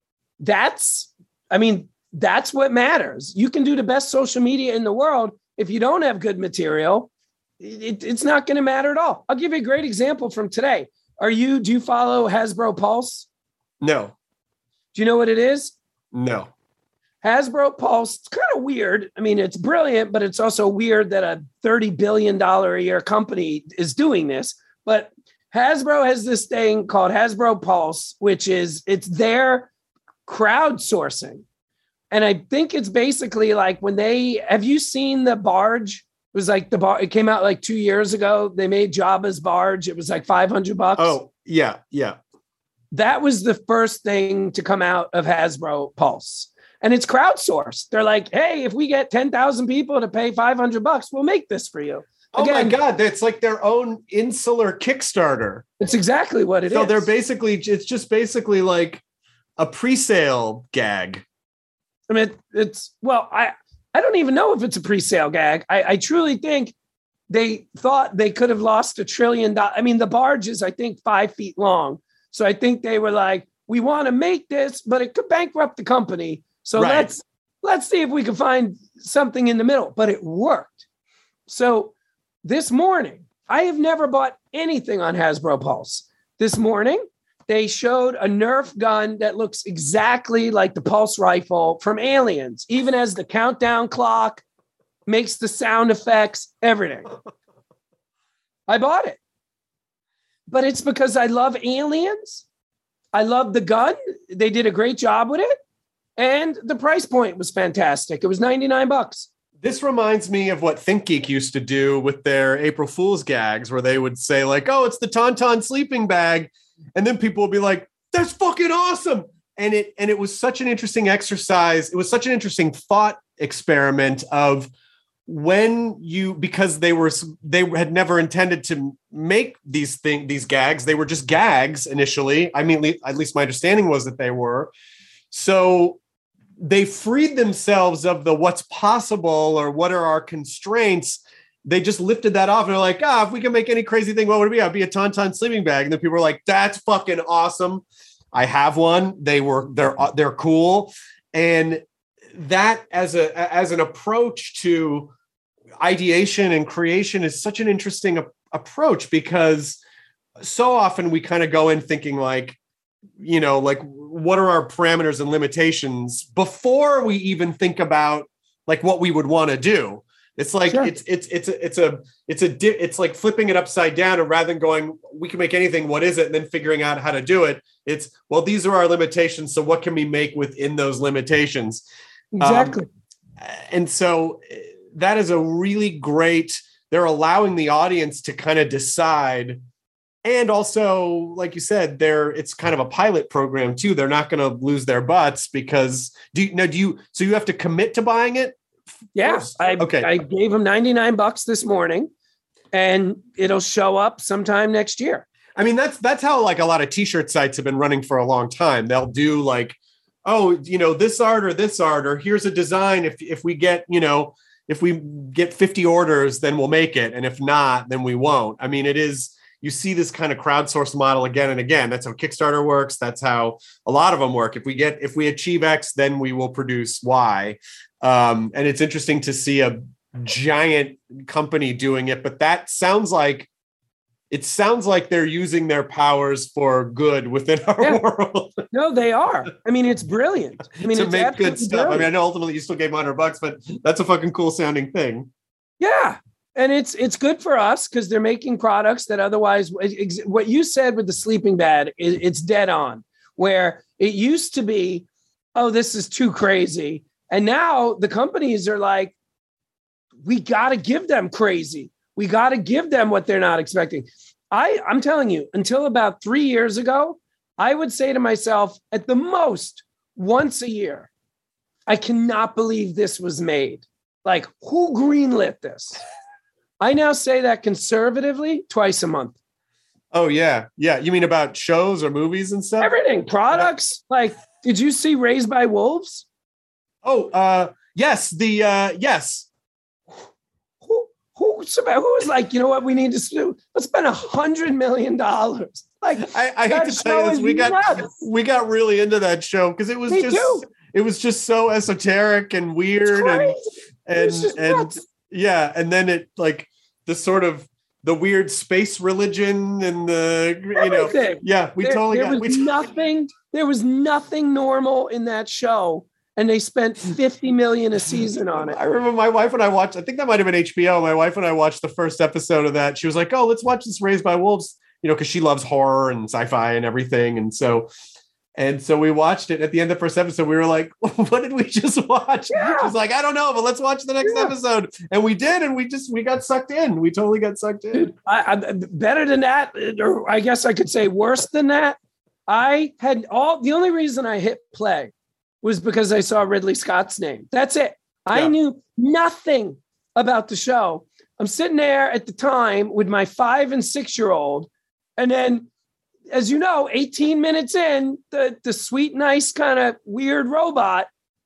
that's, I mean, that's what matters. You can do the best social media in the world. If you don't have good material, it, it's not going to matter at all. I'll give you a great example from today. Are you, do you follow Hasbro Pulse?
No.
Do you know what it is?
No.
Hasbro Pulse, it's kind of weird. I mean, it's brilliant, but it's also weird that a thirty billion dollars a year company is doing this. But Hasbro has this thing called Hasbro Pulse, which is, it's their crowdsourcing. And I think it's basically like when they, have you seen the barge? It was like the bar, it came out like two years ago. They made Jabba's barge. It was like five hundred bucks.
Oh, yeah, yeah.
That was the first thing to come out of Hasbro Pulse. And it's crowdsourced. They're like, hey, if we get ten thousand people to pay five hundred bucks, we'll make this for you.
Again, oh my God, that's like their own insular Kickstarter.
It's exactly what it
so
is.
So they're basically, it's just basically like a pre-sale gag.
I mean, it's, well, I, I don't even know if it's a pre-sale gag. I, I truly think they thought they could have lost a trillion dollars. I mean, the barge is, I think, five feet long. So I think they were like, we want to make this, but it could bankrupt the company. So right. let's let's see if we can find something in the middle. But it worked. So this morning, I have never bought anything on Hasbro Pulse. This morning, they showed a Nerf gun that looks exactly like the Pulse rifle from Aliens, even as the countdown clock makes the sound effects, everything. I bought it. But it's because I love Aliens. I love the gun. They did a great job with it. And the price point was fantastic. It was ninety-nine bucks.
This reminds me of what ThinkGeek used to do with their April Fool's gags, where they would say like, oh, it's the Tauntaun sleeping bag. And then people would be like, that's fucking awesome. And it, and it was such an interesting exercise. It was such an interesting thought experiment of when you, because they were, they had never intended to make these things, these gags. They were just gags initially. I mean, at least my understanding was that they were. So they freed themselves of the what's possible or what are our constraints. They just lifted that off and they're like, ah, if we can make any crazy thing, what would it be? I'd be a Tauntaun sleeping bag. And then people were like, that's fucking awesome. I have one. They were, they're, they're cool. And that as a, as an approach to ideation and creation is such an interesting a- approach because so often we kind of go in thinking like, you know, like what are our parameters and limitations before we even think about like what we would want to do. It's like, sure. it's, it's, it's, a, it's a, it's a, di- it's like flipping it upside down. And rather than going, we can make anything, what is it? And then figuring out how to do it. It's, well, these are our limitations. So what can we make within those limitations?
Exactly.
Um, and so that is a really great, they're allowing the audience to kind of decide. And also, like you said, they're, it's kind of a pilot program too. They're not going to lose their butts because do you know, do you, so you have to commit to buying it?
Yes. Yeah, I, okay. I gave them ninety-nine bucks this morning and it'll show up sometime next year.
I mean, that's, that's how like a lot of t-shirt sites have been running for a long time. They'll do like, oh, you know, this art or this art, or here's a design. If, if we get, you know, if we get fifty orders, then we'll make it. And if not, then we won't. I mean, it is, you see this kind of crowdsourced model again and again. That's how Kickstarter works. That's how a lot of them work. If we get, if we achieve X, then we will produce Y. Um, and it's interesting to see a giant company doing it, but that sounds like, it sounds like they're using their powers for good within our yeah. world.
No, they are. I mean, it's brilliant. I mean,
to
it's
make good stuff.
Brilliant.
I mean, I know ultimately you still gave one hundred bucks, but that's a fucking cool sounding thing.
Yeah. And it's it's good for us because they're making products that otherwise, what you said with the sleeping bag, it's dead on. Where it used to be, oh, this is too crazy. And now the companies are like, we got to give them crazy. We got to give them what they're not expecting. I, I'm telling you, until about three years ago, I would say to myself, at the most, once a year, I cannot believe this was made. Like, who greenlit this? I now say that conservatively twice a month.
Oh, yeah. Yeah. You mean about shows or movies and stuff?
Everything. Products. Yeah. Like, did you see Raised by Wolves?
Oh, uh, yes. The, uh, yes.
Who, who, who was like, you know what we need to do? Let's spend a hundred million dollars. Like,
I, I hate to tell you this. We got, nuts. we got really into that show because it was they just, do. it was just so esoteric and weird. And, and, and, nuts. Yeah, and then it like the sort of the weird space religion and the you Everything. know yeah we
there,
totally
there
got,
was
we t-
nothing there was nothing normal in that show and they spent fifty million a season on it.
I remember my wife and I watched, I think that might have been H B O. My wife and I watched the first episode of that. She was like, oh, let's watch this Raised by Wolves, you know, because she loves horror and sci-fi and everything. And so And so we watched it. At the end of the first episode, we were like, what did we just watch? Yeah. She was like, I don't know, but let's watch the next yeah. episode. And we did. And we just, we got sucked in. We totally got sucked in.
I, I, better than that, or I guess I could say worse than that. I had all, the only reason I hit play was because I saw Ridley Scott's name. That's it. I yeah. knew nothing about the show. I'm sitting there at the time with my five and six year old. And then, as you know, eighteen minutes in, the, the sweet, nice kind of weird robot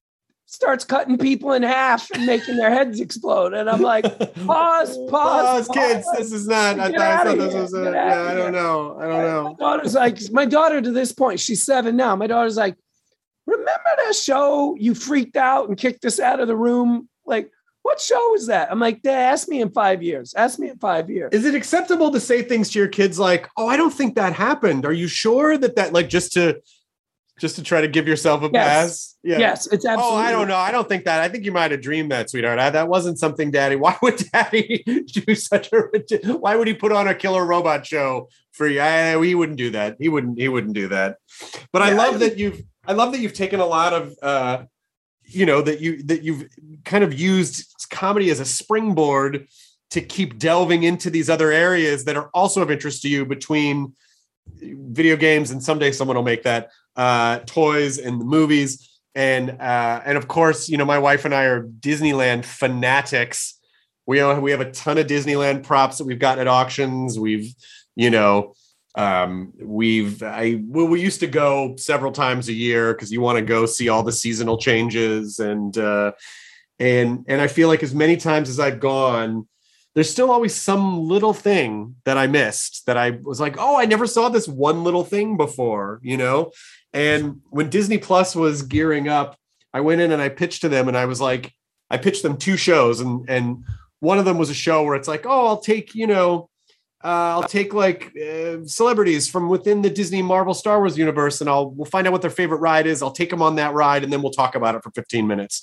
starts cutting people in half and making their heads explode. And I'm like, pause, pause,
Pause,
pause.
kids. This is not. I
Get
thought, I
outta
thought this
here.
was. A,
Get
yeah,
outta
I don't
here.
know. I don't know.
My daughter's like, my daughter to this point, she's seven now. My daughter's like, remember that show you freaked out and kicked us out of the room? Like, what show is that? I'm like, Dad, ask me in five years. Ask me in five years.
Is it acceptable to say things to your kids like, "Oh, I don't think that happened"? Are you sure that that like just to just to try to give yourself a
Yes.
pass? Yeah.
Yes, it's absolutely.
Oh, I don't know. I don't think that. I think you might have dreamed that, sweetheart. I, that wasn't something, Daddy. Why would Daddy do such a? Why would he put on a killer robot show for you? I, he wouldn't do that. He wouldn't. He wouldn't do that. But I
Yeah,
love
I-
that you've. I love that you've taken a lot of. Uh, you know that you that you've kind of used comedy as a springboard to keep delving into these other areas that are also of interest to you between video games and someday someone will make that uh, toys and the movies. And, uh, and of course, you know, my wife and I are Disneyland fanatics. We, we have a ton of Disneyland props that we've gotten at auctions. We've, you know, um, we've, I, well, we used to go several times a year cause you want to go see all the seasonal changes. And, uh, and, and I feel like as many times as I've gone, there's still always some little thing that I missed that I was like, oh, I never saw this one little thing before, you know? And when Disney Plus was gearing up, I went in and I pitched to them and I was like, I pitched them two shows and, and one of them was a show where it's like, oh, I'll take, you know, uh, I'll take like uh, celebrities from within the Disney Marvel Star Wars universe and I'll, we'll find out what their favorite ride is. I'll take them on that ride and then we'll talk about it for fifteen minutes.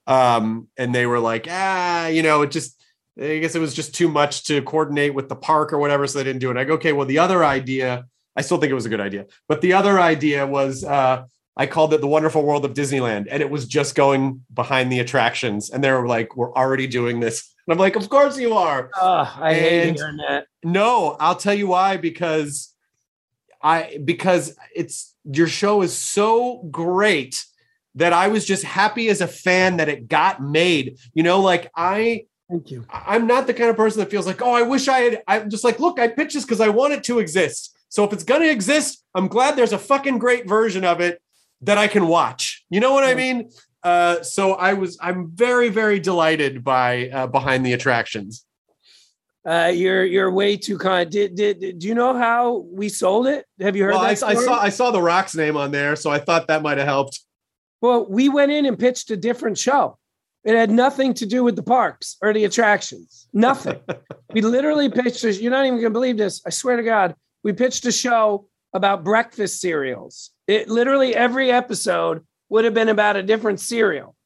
Um, and they were like, ah, you know, it just, I guess it was just too much to coordinate with the park or whatever. So they didn't do it. I go, okay, well, the other idea, I still think it was a good idea, but the other idea was, uh, I called it The Wonderful World of Disneyland. And it was just going behind the attractions. And they were like, we're already doing this. And I'm like, of course you are.
Oh, I hate
And
hearing that.
No, I'll tell you why, because I, because it's, your show is so great that I was just happy as a fan that it got made, you know, like I,
Thank you.
I'm not the kind of person that feels like, oh, I wish I had, I'm just like, look, I pitched this because I want it to exist. So if it's going to exist, I'm glad there's a fucking great version of it that I can watch. You know what I mean? Uh, so I was, I'm very, very delighted by uh, Behind the Attractions.
Uh, you're you're way too kind. Did, did did do you know how we sold it? Have you heard
Well, I,
that?
I
story?
saw, I saw The Rock's name on there, so I thought that might have helped.
Well, we went in and pitched a different show. It had nothing to do with the parks or the attractions. Nothing. We literally pitched this. You're not even going to believe this. I swear to God. We pitched a show about breakfast cereals. It literally every episode would have been about a different cereal.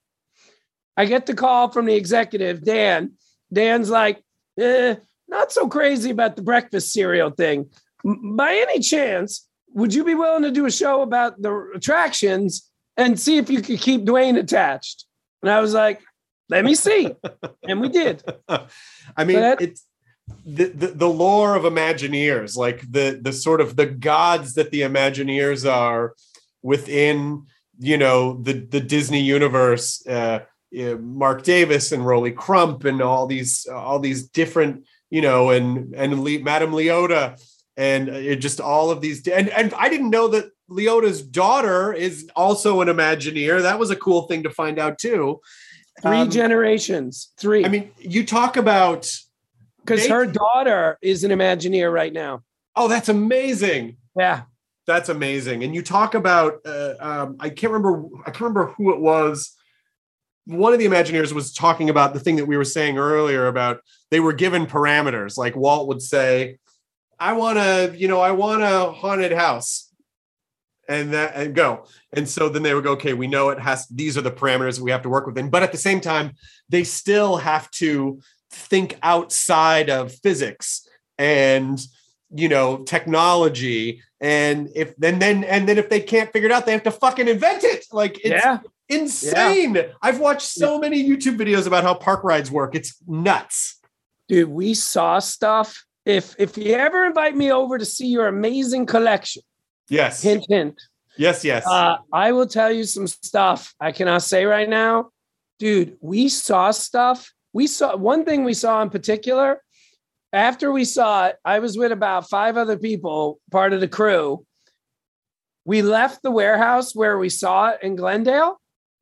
I get the call from the executive, Dan. Dan's like, eh, not so crazy about the breakfast cereal thing. M- By any chance, would you be willing to do a show about the attractions and see if you could keep Dwayne attached? And I was like, let me see. And we did.
I mean,
But-
it's the, the the lore of Imagineers, like the the sort of the gods that the Imagineers are within, you know, the the Disney universe. Uh, uh, Mark Davis and Rolly Crump and all these all these different, you know, and and Le- Madame Leota and it just all of these. And and I didn't know that Leota's daughter is also an Imagineer. That was a cool thing to find out too.
Three
Um,
generations. Three.
I mean, you talk about.
Because
They-
her daughter is an Imagineer right now.
Oh, that's amazing.
Yeah.
That's amazing. And you talk about, uh, um, I can't remember, I can't remember who it was. One of the Imagineers was talking about the thing that we were saying earlier about they were given parameters. Like Walt would say, I want to, you know, I want a haunted house and that and go. And so then they would go, okay, we know it has, these are the parameters that we have to work within. But at the same time, they still have to think outside of physics and, you know, technology. And if then, then, and then if they can't figure it out, they have to fucking invent it. Like it's
Yeah.
insane. I've watched so many YouTube videos about how park rides work. It's nuts.
Dude, we saw stuff. If if you ever invite me over to see your amazing collection,
Yes.
hint, hint,
Yes. Yes.
uh, I will tell you some stuff I cannot say right now. Dude, we saw stuff. We saw one thing we saw in particular. After we saw it, I was with about five other people, part of the crew. We left the warehouse where we saw it in Glendale.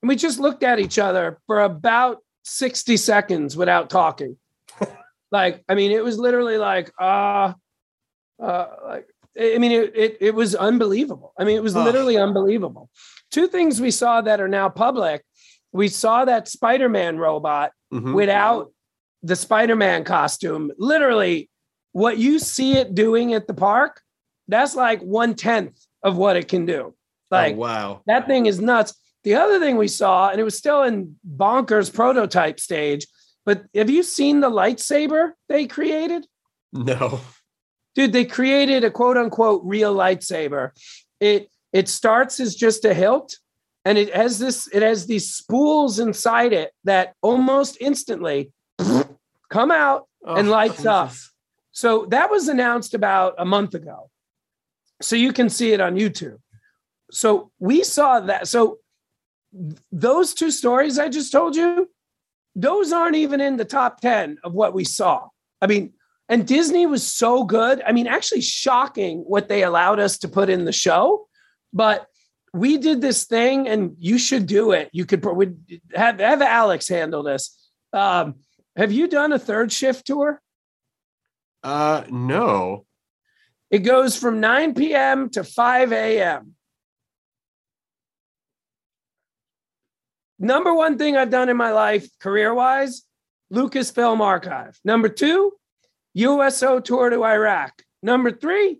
And we just looked at each other for about sixty seconds without talking. Like, I mean, it was literally like, uh, uh, like, I mean, it, it, it was unbelievable. I mean, it was literally oh. unbelievable. Two things we saw that are now public. We saw that Spider-Man robot mm-hmm. without the Spider-Man costume. Literally, what you see it doing at the park, that's like one-tenth of what it can do. Like,
oh, wow.
That thing is nuts. The other thing we saw, and it was still in bonkers prototype stage, but have you seen the lightsaber they created?
No.
Dude, they created a quote unquote real lightsaber. It it starts as just a hilt, and it has this, it has these spools inside it that almost instantly come out oh, and lights Jesus. up. So that was announced about a month ago. So you can see it on YouTube. So we saw that. So those two stories I just told you, those aren't even in the top ten of what we saw. I mean, and Disney was so good. I mean, actually shocking what they allowed us to put in the show. But we did this thing, and you should do it. You could have, have Alex handle this. Um, have you done a third shift tour?
Uh, no.
It goes from nine p.m. to five a.m. Number one thing I've done in my life, career-wise, Lucasfilm Archive. Number two, U S O tour to Iraq. Number three,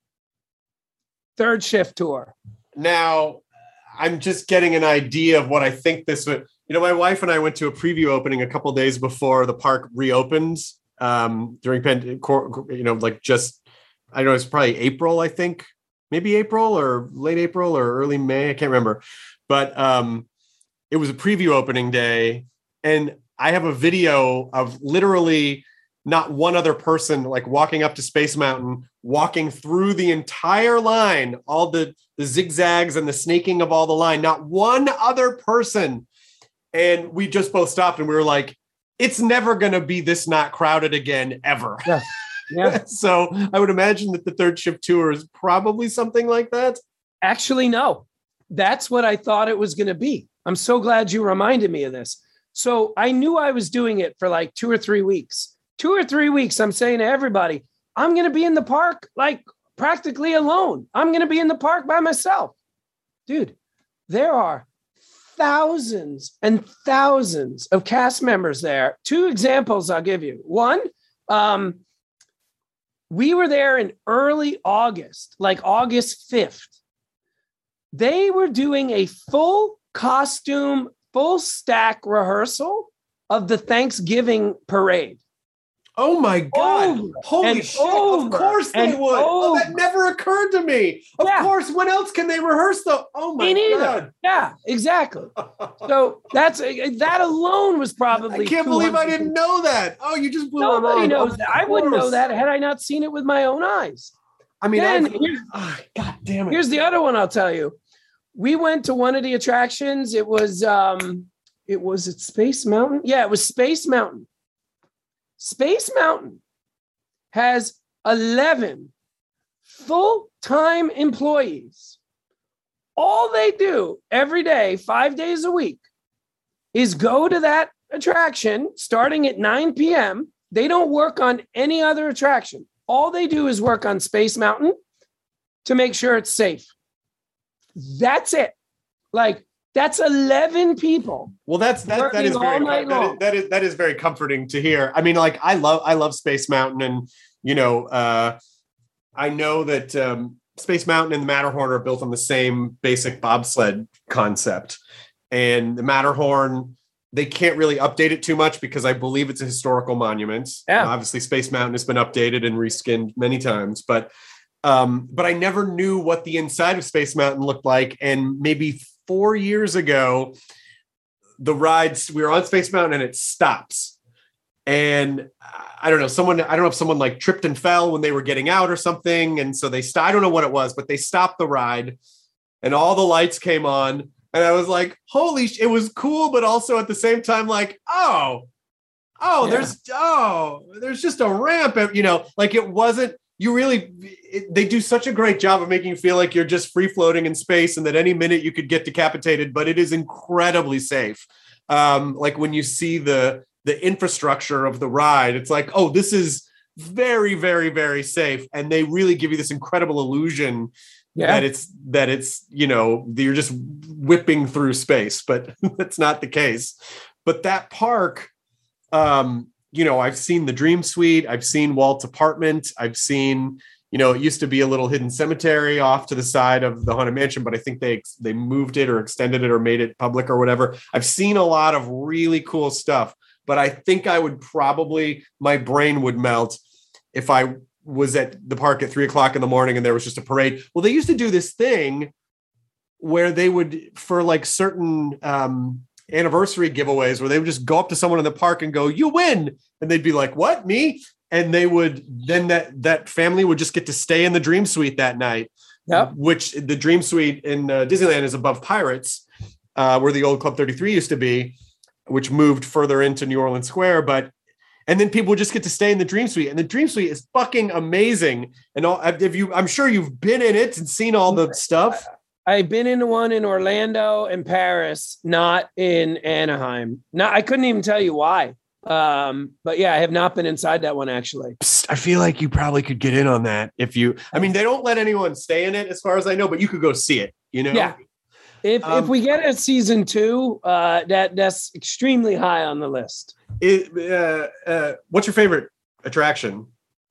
third shift tour.
Now, I'm just getting an idea of what I think this would. You know, my wife and I went to a preview opening a couple of days before the park reopens um, during, you know, like just, I don't know, it's probably April, I think. Maybe April or late April or early May. I can't remember. But um, it was a preview opening day. And I have a video of literally not one other person like walking up to Space Mountain, walking through the entire line, all the, the zigzags and the snaking of all the line, not one other person. And we just both stopped and we were like, it's never going to be this not crowded again, ever.
Yeah. Yeah.
So I would imagine that the third shift tour is probably something like that.
Actually, no, that's what I thought it was going to be. I'm so glad you reminded me of this. So I knew I was doing it for like two or three weeks. Two or three weeks, I'm saying to everybody, I'm going to be in the park like practically alone. I'm going to be in the park by myself. Dude, there are thousands and thousands of cast members there. Two examples I'll give you. One, um, we were there in early August, like August fifth. They were doing a full costume, full stack rehearsal of the Thanksgiving parade.
Oh my God.
Over
Holy shit. Of course they would. Oh, that never occurred to me. Of
yeah.
course. When else can they rehearse though? Oh my God.
Yeah, exactly. So that's that alone was probably.
I can't believe I didn't know that. Oh, you just blew my mind.
Nobody knows that. I wouldn't know that had I not seen it with my own eyes.
I mean,
then,
here's, oh, God damn it.
Here's the other one I'll tell you. We went to one of the attractions. It was, um, it was at Space Mountain. Yeah, it was Space Mountain. Space Mountain has eleven full-time employees. All they do every day, five days a week, is go to that attraction starting at nine p.m. They don't work on any other attraction. All they do is work on Space Mountain to make sure it's safe. That's it. Like, that's eleven people.
Well, that's that. That is very that is, that is that is very comforting to hear. I mean, like I love I love Space Mountain, and you know, uh, I know that um, Space Mountain and the Matterhorn are built on the same basic bobsled concept, and the Matterhorn they can't really update it too much because I believe it's a historical monument.
Yeah.
Obviously, Space Mountain has been updated and reskinned many times, but um, but I never knew what the inside of Space Mountain looked like, and maybe four years ago, the rides, we were on Space Mountain and it stops. And I don't know, someone, I don't know if someone like tripped and fell when they were getting out or something. And so they stopped, I don't know what it was, but they stopped the ride and all the lights came on. And I was like, holy, sh-. It was cool. But also at the same time, like, oh, oh, yeah. there's, oh, there's just a ramp, you know, like it wasn't, you really, it, they do such a great job of making you feel like you're just free floating in space and that any minute you could get decapitated, but it is incredibly safe. Um, like when you see the, the infrastructure of the ride, it's like, oh, this is very, very, very safe. And they really give you this incredible illusion yeah. that it's, that it's, you know, you're just whipping through space, but that's not the case. But that park, um, you know, I've seen the Dream Suite. I've seen Walt's apartment. I've seen, you know, it used to be a little hidden cemetery off to the side of the Haunted Mansion, but I think they they moved it or extended it or made it public or whatever. I've seen a lot of really cool stuff, but I think I would probably, my brain would melt if I was at the park at three o'clock in the morning and there was just a parade. Well, they used to do this thing where they would, for like certain um, anniversary giveaways, where they would just go up to someone in the park and go, "You win." And they'd be like, "What, me?" And they would, then that, that family would just get to stay in the Dream Suite that night. Yep. Which the Dream Suite in uh, Disneyland is above Pirates, uh, where the old Club thirty-three used to be, which moved further into New Orleans Square. But, and then people would just get to stay in the Dream Suite, and the Dream Suite is fucking amazing. And all, if you, I'm sure you've been in it and seen all the stuff.
I've been in one in Orlando and Paris, not in Anaheim. No, I couldn't even tell you why. Um, but yeah, I have not been inside that one actually.
Psst, I feel like you probably could get in on that if you, I mean, they don't let anyone stay in it as far as I know, but you could go see it, you know?
Yeah. If um, if we get a season two, uh, that that's extremely high on the list.
It, uh, uh, what's your favorite attraction?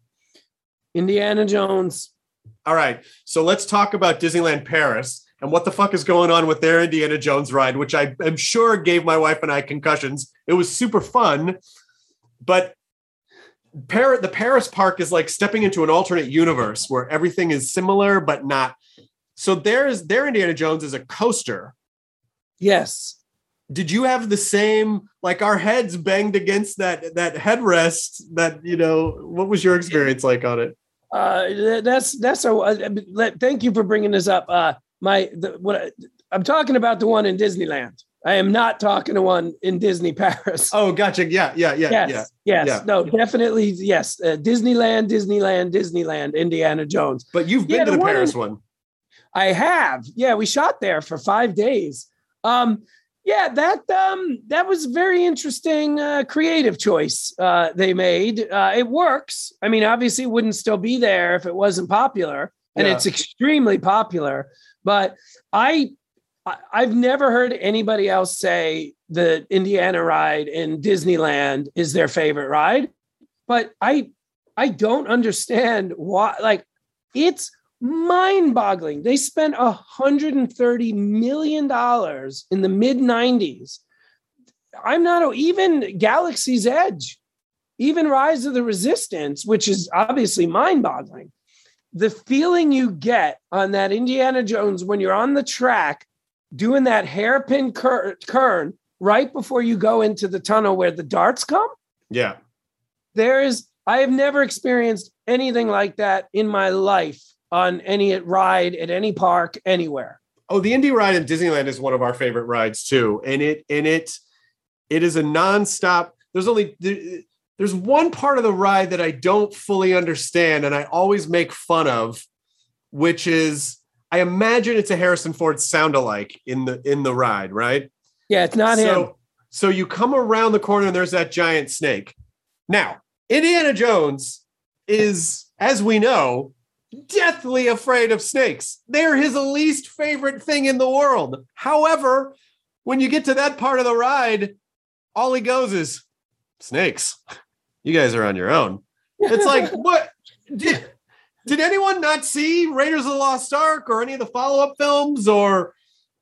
Indiana Jones.
All right. So let's talk about Disneyland Paris and what the fuck is going on with their Indiana Jones ride, which I am sure gave my wife and I concussions. It was super fun, but Par- the Paris park is like stepping into an alternate universe where everything is similar, but not. So there's their Indiana Jones is a coaster.
Yes.
Did you have the same, like our heads banged against that, that headrest that, you know, what was your experience like on it?
Uh, that's, that's a, uh, thank you for bringing this up. Uh, my, the, what I'm talking about the one in Disneyland. I am not talking to one in Disney Paris.
Oh, gotcha. Yeah. Yeah. Yeah.
Yes.
Yeah.
Yes.
Yeah.
No, definitely. Yes. Uh, Disneyland, Disneyland, Disneyland, Indiana Jones.
But you've been yeah, to the, the one Paris in, one.
I have. Yeah. We shot there for five days. Um, Yeah, that um, that was a very interesting uh, creative choice uh, they made. Uh, it works. I mean, obviously, it wouldn't still be there if it wasn't popular, and yeah. It's extremely popular. But I, I've never heard anybody else say the Indiana ride in Disneyland is their favorite ride. But I, I don't understand why. Like, it's mind-boggling. They spent one hundred thirty million dollars in the mid nineties. I'm not even Galaxy's Edge, even Rise of the Resistance, which is obviously mind-boggling. The feeling you get on that Indiana Jones when you're on the track doing that hairpin cur- turn right before you go into the tunnel where the darts come.
Yeah.
There is, I have never experienced anything like that in my life on any ride at any park anywhere.
Oh, the Indy ride in Disneyland is one of our favorite rides too. And it, and it, it is a nonstop. There's only, there's one part of the ride that I don't fully understand. And I always make fun of, which is, I imagine it's a Harrison Ford sound alike in the, in the ride, right?
Yeah. It's not
so,
him.
So you come around the corner and there's that giant snake. Now, Indiana Jones is, as we know, deathly afraid of snakes. They're his least favorite thing in the world. However, when you get to that part of the ride, all he goes is, snakes. You guys are on your own. It's like, what? Did, did anyone not see Raiders of the Lost Ark or any of the follow-up films? Or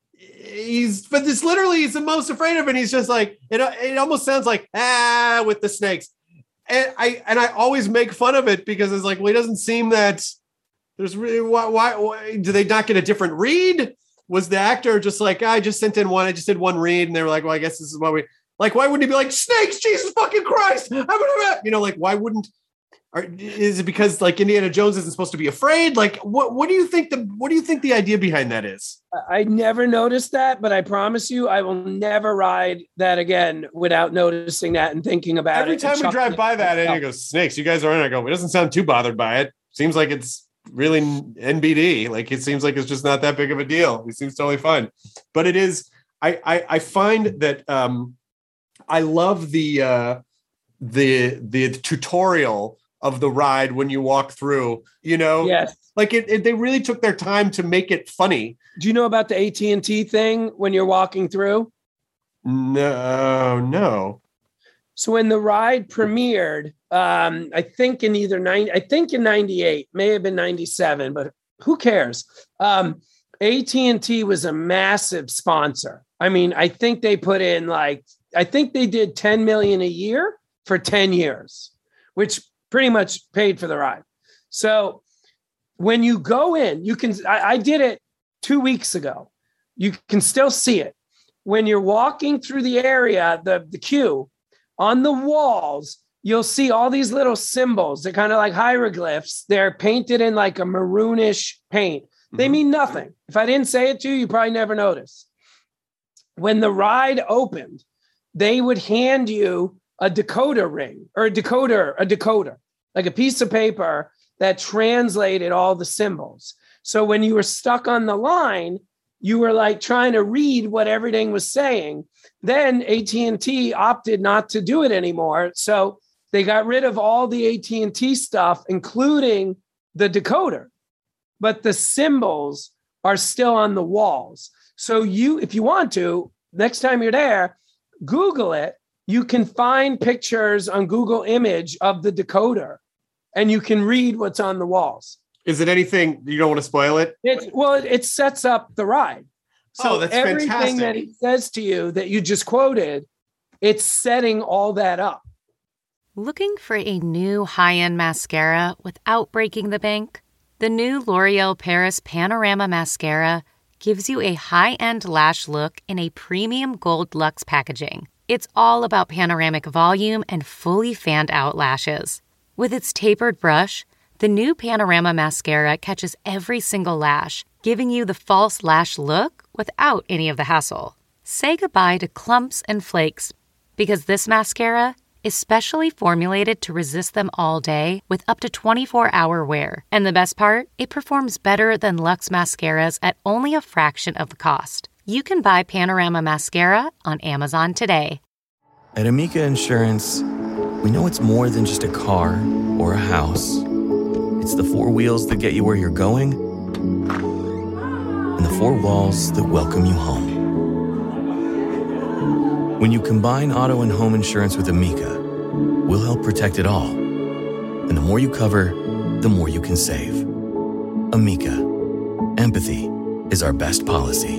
he's, but this literally he's the most afraid of it. And he's just like, it, it almost sounds like, ah, with the snakes. And I, and I always make fun of it because it's like, well, he doesn't seem that. There's really why, why, why do they not get a different read? Was the actor just like, I just sent in one, I just did one read, and they were like, well, I guess this is what we like. Why wouldn't he be like, snakes? Jesus fucking Christ! You know, like, why wouldn't? Or is it because like Indiana Jones isn't supposed to be afraid? Like, what? What do you think the What do you think the idea behind that is?
I never noticed that, but I promise you, I will never ride that again without noticing that and thinking about
Every
it.
Every time we drive by that, and he goes, snakes. You guys are in. I go, it doesn't sound too bothered by it. seems like it's really N B D. Like it seems like it's just not that big of a deal. It seems totally fine, but it is. I I, I find that um, I love the uh, the the tutorial of the ride when you walk through. You know,
yes,
like it, it. They really took their time to make it funny.
Do you know about the A T and T thing when you're walking through?
No, no.
So when the ride premiered, um, I think in either nine, I think in ninety-eight, may have been ninety-seven, but who cares? Um, A T and T was a massive sponsor. I mean, I think they put in like, I think they did ten million a year for ten years, which pretty much paid for the ride. So when you go in, you can, I, I did it two weeks ago. You can still see it. When you're walking through the area, the, the queue, on the walls, you'll see all these little symbols. They're kind of like hieroglyphs. They're painted in like a maroonish paint. They mean nothing. If I didn't say it to you, you probably never noticed. When the ride opened, they would hand you a decoder ring or a decoder, a decoder, like a piece of paper that translated all the symbols. So when you were stuck on the line, you were like trying to read what everything was saying. Then A T and T opted not to do it anymore. So they got rid of all the A T and T stuff, including the decoder. But the symbols are still on the walls. So you, if you want to, next time you're there, Google it. You can find pictures on Google Image of the decoder, and you can read what's on the walls.
Is it anything you don't want to spoil it?
It's, well, it, it sets up the ride. So
oh, that's
everything
fantastic.
that he says to you that you just quoted, it's setting all that up.
Looking for a new high-end mascara without breaking the bank? The new L'Oreal Paris Panorama Mascara gives you a high-end lash look in a premium gold luxe packaging. It's all about panoramic volume and fully fanned-out lashes. With its tapered brush, the new Panorama Mascara catches every single lash, giving you the false lash look without any of the hassle. Say goodbye to clumps and flakes, because this mascara is specially formulated to resist them all day with up to twenty-four hour wear. And the best part? It performs better than Luxe mascaras at only a fraction of the cost. You can buy Panorama Mascara on Amazon today.
At Amica Insurance, we know it's more than just a car or a house. It's the four wheels that get you where you're going and the four walls that welcome you home. When you combine auto and home insurance with Amica, we'll help protect it all. And the more you cover, the more you can save. Amica. Empathy is our best policy.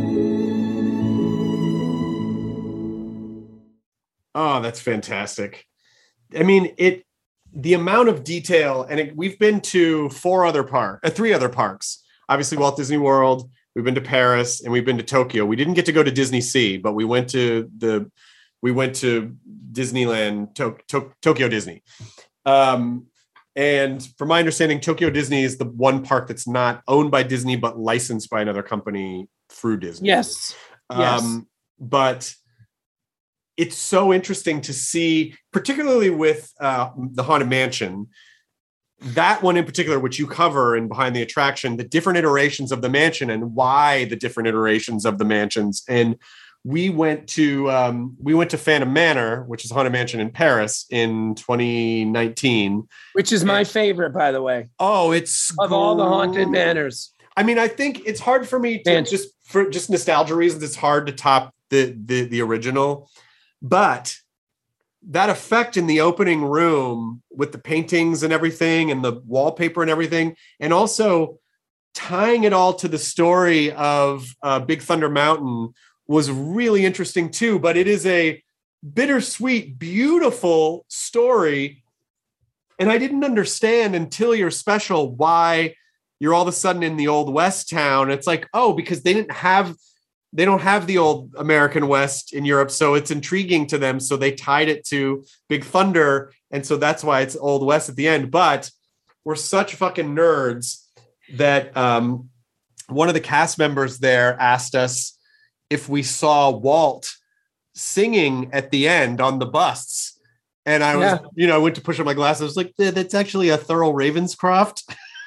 Oh, that's fantastic. I mean, it, the amount of detail, and it, we've been to four other parks, uh, three other parks, obviously Walt Disney World, we've been to Paris, and we've been to Tokyo. We didn't get to go to Disney Sea, but we went to the, we went to Disneyland, to, to, Tokyo Disney. Um, and from my understanding, Tokyo Disney is the one park that's not owned by Disney, but licensed by another company through Disney.
Yes.
Um,
yes.
But it's so interesting to see, particularly with uh, the Haunted Mansion, that one in particular, which you cover in Behind the Attraction, the different iterations of the mansion and why the different iterations of the mansions. And we went to um, we went to Phantom Manor, which is Haunted Mansion in Paris in twenty nineteen,
which is my favorite, by the way.
Oh, it's
of all the haunted manors.
I mean, I think it's hard for me to Man. just for just nostalgia reasons. It's hard to top the the, the original, but that effect in the opening room with the paintings and everything and the wallpaper and everything, and also tying it all to the story of uh, Big Thunder Mountain was really interesting too. But it is a bittersweet, beautiful story. And I didn't understand until your special why you're all of a sudden in the Old West town. It's like, oh, because they didn't have They don't have the old American West in Europe, so it's intriguing to them. So they tied it to Big Thunder, and so that's why it's Old West at the end. But we're such fucking nerds that um, one of the cast members there asked us if we saw Walt singing at the end on the busts. And I was,
Yeah.
you know, I went to push up my glasses. I was like, that's actually a Thurl Ravenscroft.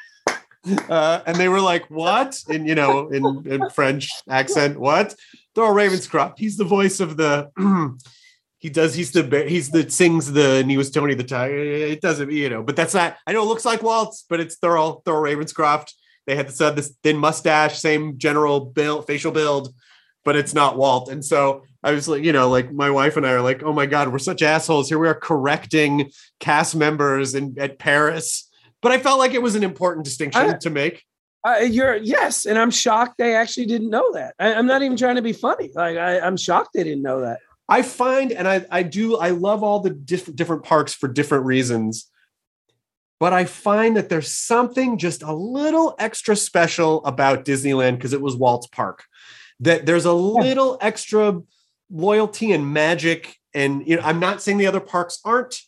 uh, and they were like, what? In, you know, in, in French accent, what? Thurl Ravenscroft. He's the voice of the, he does, he's the, he's the, sings the, and he was Tony the Tiger. It doesn't, you know, but that's not, I know it looks like Waltz, but it's Thurl, Thurl Ravenscroft. They had this, uh, this thin mustache, same general build, facial build, but it's not Walt. And so I was like, you know, like my wife and I are like, oh my God, we're such assholes. Here we are correcting cast members in at Paris. But I felt like it was an important distinction
I,
to make.
Uh, you're yes, and I'm shocked they actually didn't know that. I, I'm not even trying to be funny. Like I, I'm shocked they didn't know that.
I find, and I, I do, I love all the diff- different parks for different reasons. But I find that there's something just a little extra special about Disneyland because it was Walt's park. That there's a little extra loyalty and magic. And, you know, I'm not saying the other parks aren't.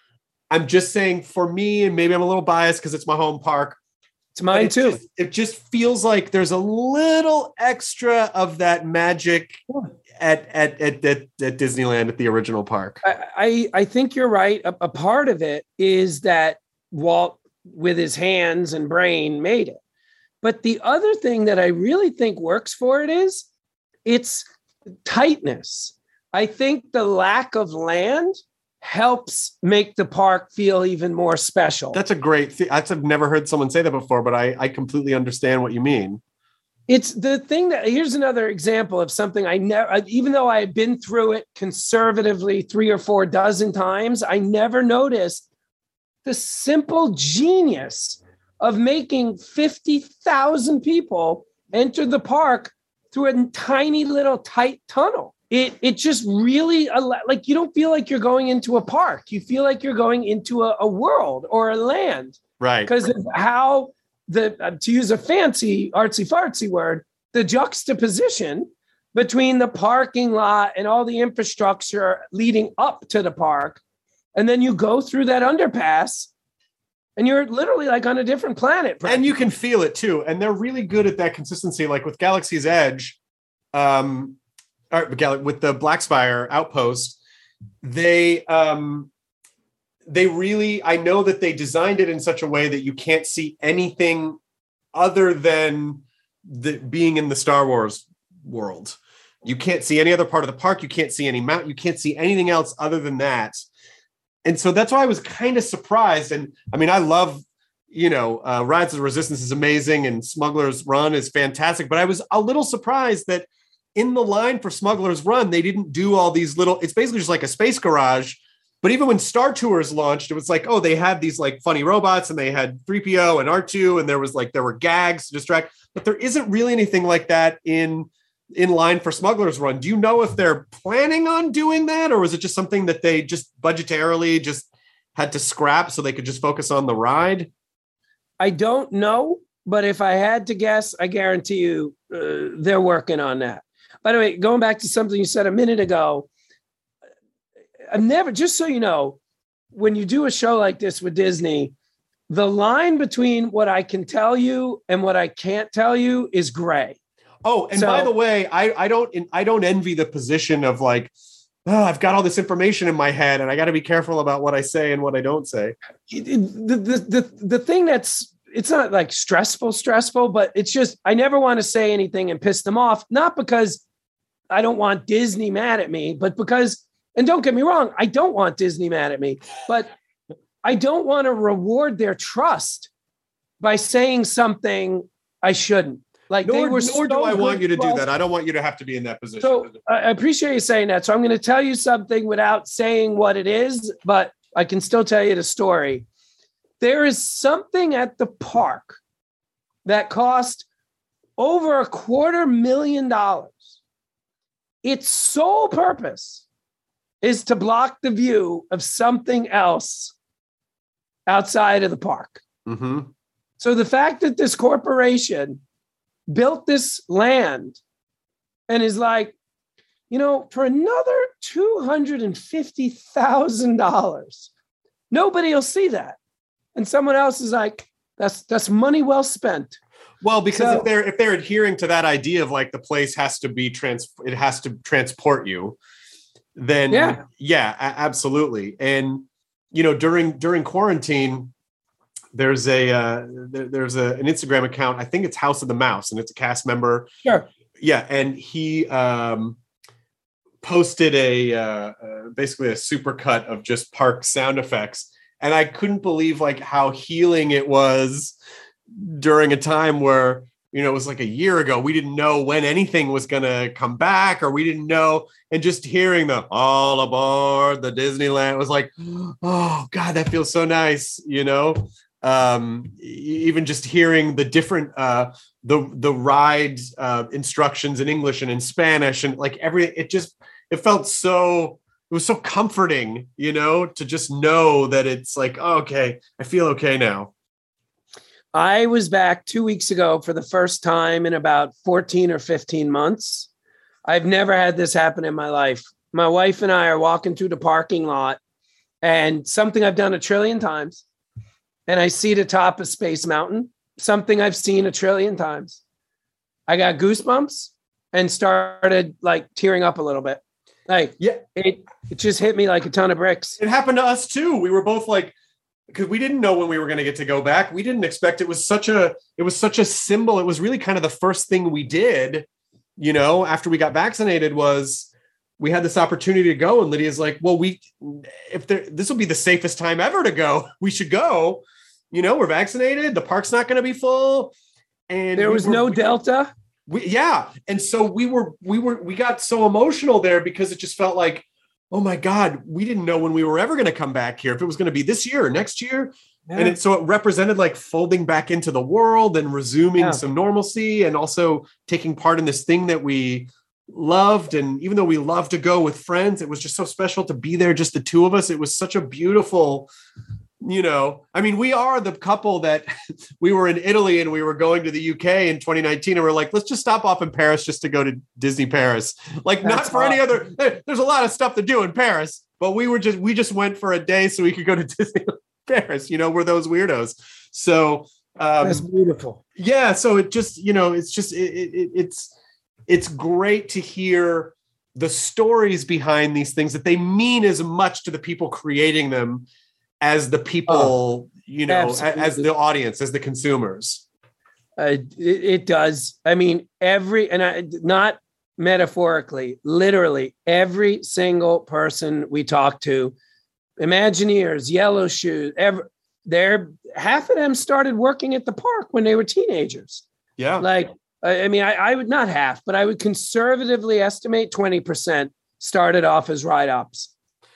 I'm just saying for me, and maybe I'm a little biased because it's my home park.
It's mine
it
too.
Just, it just feels like there's a little extra of that magic at, at, at, at, at Disneyland at the original park.
I, I, I think you're right. A, a part of it is that Walt, with his hands and brain, made it. But the other thing that I really think works for it is its tightness. I think the lack of land helps make the park feel even more special.
That's a great thing. I've never heard someone say that before, but I, I completely understand what you mean.
It's the thing that here's another example of something I never, even though I had been through it conservatively three or four dozen times, I never noticed the simple genius of making fifty thousand people enter the park through a tiny little tight tunnel. It it just really, like, you don't feel like you're going into a park. You feel like you're going into a, a world or a land.
Right.
Because of how the, uh, to use a fancy artsy fartsy word, the juxtaposition between the parking lot and all the infrastructure leading up to the park. And then you go through that underpass and you're literally like on a different planet.
And you can feel it too. And they're really good at that consistency. Like with Galaxy's Edge, um, or with the Blackspire Outpost, they, um, they really, I know that they designed it in such a way that you can't see anything other than the being in the Star Wars world. You can't see any other part of the park. You can't see any mountain. You can't see anything else other than that. And so that's why I was kind of surprised. And I mean, I love, you know, uh, Rise of the Resistance is amazing and Smuggler's Run is fantastic. But I was a little surprised that in the line for Smuggler's Run, they didn't do all these little, it's basically just like a space garage. But even when Star Tours launched, it was like, oh, they had these like funny robots and they had three P O and R two. And there was like, there were gags to distract. But there isn't really anything like that in in line for Smuggler's Run. Do you know if they're planning on doing that, or was it just something that they just budgetarily just had to scrap so they could just focus on the ride?
I don't know, but if I had to guess, I guarantee you uh, they're working on that. By the way, going back to something you said a minute ago, I've never, just so you know, when you do a show like this with Disney, the line between what I can tell you and what I can't tell you is gray.
Oh, and so, by the way, I, I don't I don't envy the position of like, oh, I've got all this information in my head and I got to be careful about what I say and what I don't say.
The, the, the, the thing that's, it's not like stressful, stressful, but it's just, I never want to say anything and piss them off. Not because I don't want Disney mad at me, but because, and don't get me wrong, I don't want Disney mad at me, but I don't want to reward their trust by saying something I shouldn't. Like
nor,
they were
nor
so
do I want you to
trust.
do that. I don't want you to have to be in that position.
So I appreciate you saying that. So I'm going to tell you something without saying what it is, but I can still tell you the story. There is something at the park that cost over a quarter million dollars. Its sole purpose is to block the view of something else outside of the park.
Mm-hmm. So
the fact that this corporation built this land and is like, you know, for another two hundred fifty thousand dollars, nobody will see that. And someone else is like, that's, that's money well spent.
Well, because
so,
if they're, if they're adhering to that idea of like the place has to be trans, it has to transport you. then
yeah,
yeah, a- absolutely. And, you know, during, during quarantine, there's a, uh, there, there's a, an Instagram account. I think it's House of the Mouse, and it's a cast member.
Sure.
Yeah. And he, um, posted a, uh, uh, basically a super cut of just park sound effects. And I couldn't believe like how healing it was during a time where, you know, it was like a year ago. We didn't know when anything was going to come back, or we didn't know. And just hearing the all aboard the Disneyland was like, oh God, that feels so nice. You know, um, even just hearing the different, uh, the, the ride uh, instructions in English and in Spanish, and like every, it just, it felt so, it was so comforting, you know, to just know that it's like, oh, okay, I feel okay now.
I was back two weeks ago for the first time in about fourteen or fifteen months. I've never had this happen in my life. My wife and I are walking through the parking lot, and something I've done a trillion times, and I see the top of Space Mountain, something I've seen a trillion times. I got goosebumps and started like tearing up a little bit. Like,
yeah,
it, it just hit me like a ton of bricks.
It happened to us too. We were both like, because we didn't know when we were going to get to go back. We didn't expect it was such a, it was such a symbol. It was really kind of the first thing we did, you know, after we got vaccinated, was we had this opportunity to go. And Lydia's like, well, we, if there, this will be the safest time ever to go, we should go, you know, we're vaccinated. The park's not going to be full. And
there was
we were,
no
we,
Delta.
We, yeah. And so we were, we were, we got so emotional there because it just felt like, oh my God, we didn't know when we were ever going to come back here, if it was going to be this year or next year. Yeah. And it, so it represented like folding back into the world and resuming yeah. some normalcy, and also taking part in this thing that we loved. And even though we loved to go with friends, it was just so special to be there, just the two of us. It was such a beautiful, you know, I mean, we are the couple that we were in Italy and we were going to the U K in twenty nineteen, and we're like, let's just stop off in Paris just to go to Disney Paris. Like, That's not for awesome. Any other, there's a lot of stuff to do in Paris, but we were just, we just went for a day so we could go to Disney Paris, you know, we're those weirdos. So um,
that's beautiful.
Yeah. So it just, you know, it's just, it, it, it's, it's great to hear the stories behind these things, that they mean as much to the people creating them as the people, oh, you know, absolutely. As the audience, as the consumers.
Uh, it, it does. I mean, every, and I, not metaphorically, literally every single person we talk to, Imagineers, Yellow Shoes, ever, they're, half of them started working at the park when they were teenagers.
Yeah.
Like, I mean, I, I would not half, but I would conservatively estimate twenty percent started off as ride-ups.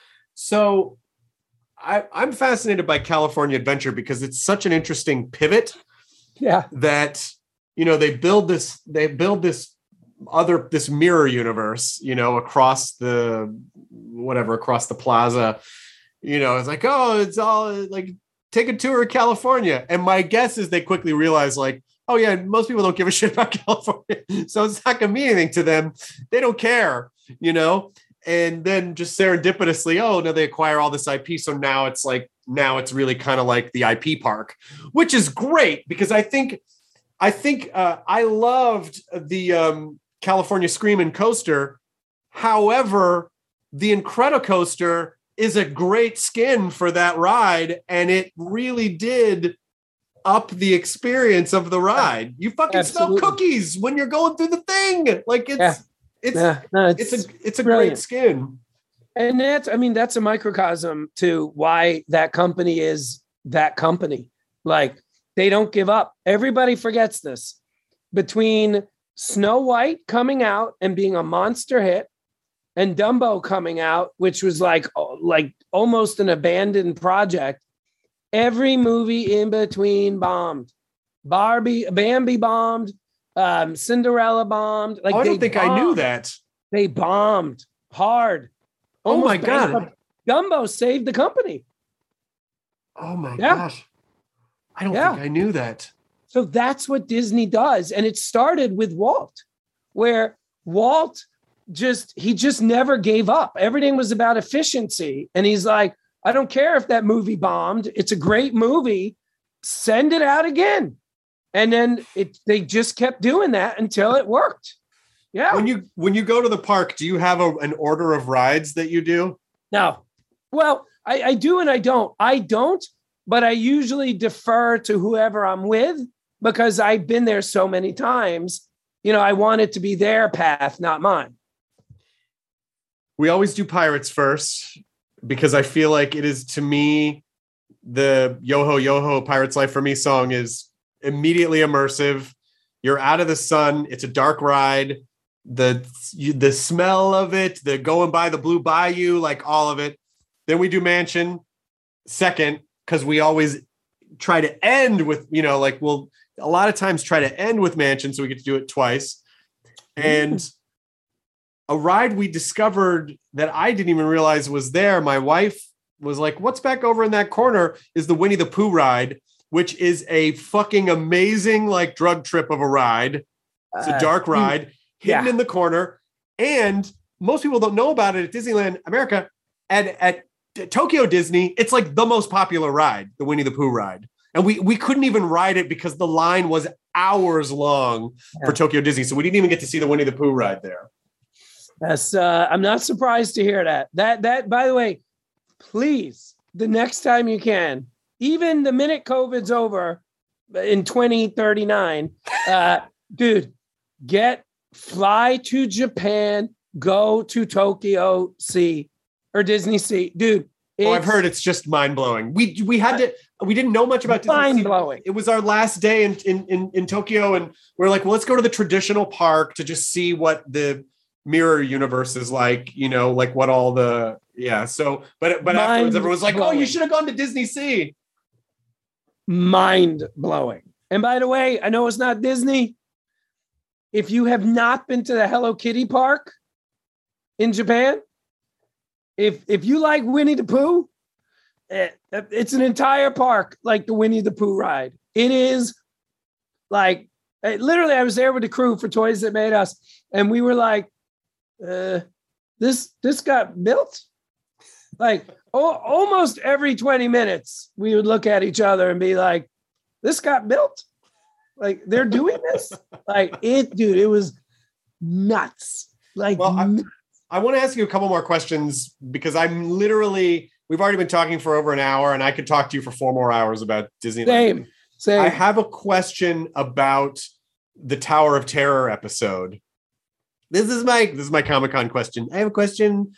So I, I'm fascinated by California Adventure because it's such an interesting pivot.
Yeah.
That, you know, they build this, they build this other, this mirror universe, you know, across the, whatever, across the plaza, you know, it's like, oh, it's all like, take a tour of California. And my guess is they quickly realize like, oh yeah, most people don't give a shit about California. So it's not going to mean anything to them. They don't care, you know? And then just serendipitously, oh, no, they acquire all this I P. So now it's like, now it's really kind of like the I P park, which is great because I think, I think uh, I loved the um, California Screamin' Coaster. However, the Incredicoaster is a great skin for that ride. And it really did up the experience of the ride. You fucking Absolutely. Smell cookies when you're going through the thing. Like it's, yeah. It's, yeah, no, it's it's a it's a brilliant. Great skin.
And that's, I mean, that's a microcosm to why that company is that company. Like, they don't give up. Everybody forgets this. Between Snow White coming out and being a monster hit, and Dumbo coming out, which was like like almost an abandoned project, every movie in between bombed. Barbie, Bambi bombed. Um, Cinderella bombed. Like,
oh, I don't
they
think
bombed.
I knew that.
They bombed hard.
Oh my God.
Dumbo saved the company.
Oh my
yeah.
gosh. I don't
yeah.
think I knew that.
So that's what Disney does. And it started with Walt, where Walt just, he just never gave up. Everything was about efficiency. And he's like, I don't care if that movie bombed. It's a great movie. Send it out again. And then it, they just kept doing that until it worked. Yeah.
When you when you go to the park, do you have a, an order of rides that you do?
No. Well, I, I do and I don't. I don't, but I usually defer to whoever I'm with because I've been there so many times. You know, I want it to be their path, not mine.
We always do Pirates first because I feel like it is, to me, the Yo-Ho, Yo-Ho, Pirates Life for Me song is immediately immersive. You're out of the sun. It's a dark ride. The, the smell of it, the going by the blue bayou, like all of it. Then we do Mansion second because we always try to end with, you know, like we'll a lot of times try to end with Mansion so we get to do it twice. And mm. a ride we discovered that I didn't even realize was there. My wife was like, what's back over in that corner is the Winnie the Pooh ride, which is a fucking amazing, like drug trip of a ride. It's a dark uh, ride hidden yeah. in the corner. And most people don't know about it at Disneyland America. And at Tokyo Disney, it's like the most popular ride, the Winnie the Pooh ride. And we we couldn't even ride it because the line was hours long yeah. for Tokyo Disney. So we didn't even get to see the Winnie the Pooh ride there.
That's uh, I'm not surprised to hear that. That that by the way, please, the next time you can, even the minute COVID's over in twenty thirty-nine, uh, dude, get fly to Japan, go to Tokyo Sea or Disney Sea, dude.
Oh, I've heard it's just mind blowing. We we had to we didn't know much about Disney.
Mind blowing.
It was our last day in, in in in Tokyo, and we're like, well, let's go to the traditional park to just see what the mirror universe is like. You know, like what all the yeah. So, but but mind afterwards, everyone's like, blowing. Oh, you should have gone to Disney Sea.
Mind blowing. And by the way, I know it's not Disney. If you have not been to the Hello Kitty park in Japan. If if you like Winnie the Pooh, it, it's an entire park like the Winnie the Pooh ride. It is like, literally, I was there with the crew for Toys That Made Us, and we were like, uh, this this got built? Like, oh, almost every twenty minutes, we would look at each other and be like, this got built? Like, they're doing this? Like, it, dude, it was nuts. Like,
well,
nuts.
I want to ask you a couple more questions because I'm literally, we've already been talking for over an hour and I could talk to you for four more hours about Disneyland.
Same, same.
I have a question about the Tower of Terror episode. This is my, this is my Comic-Con question. I have a question.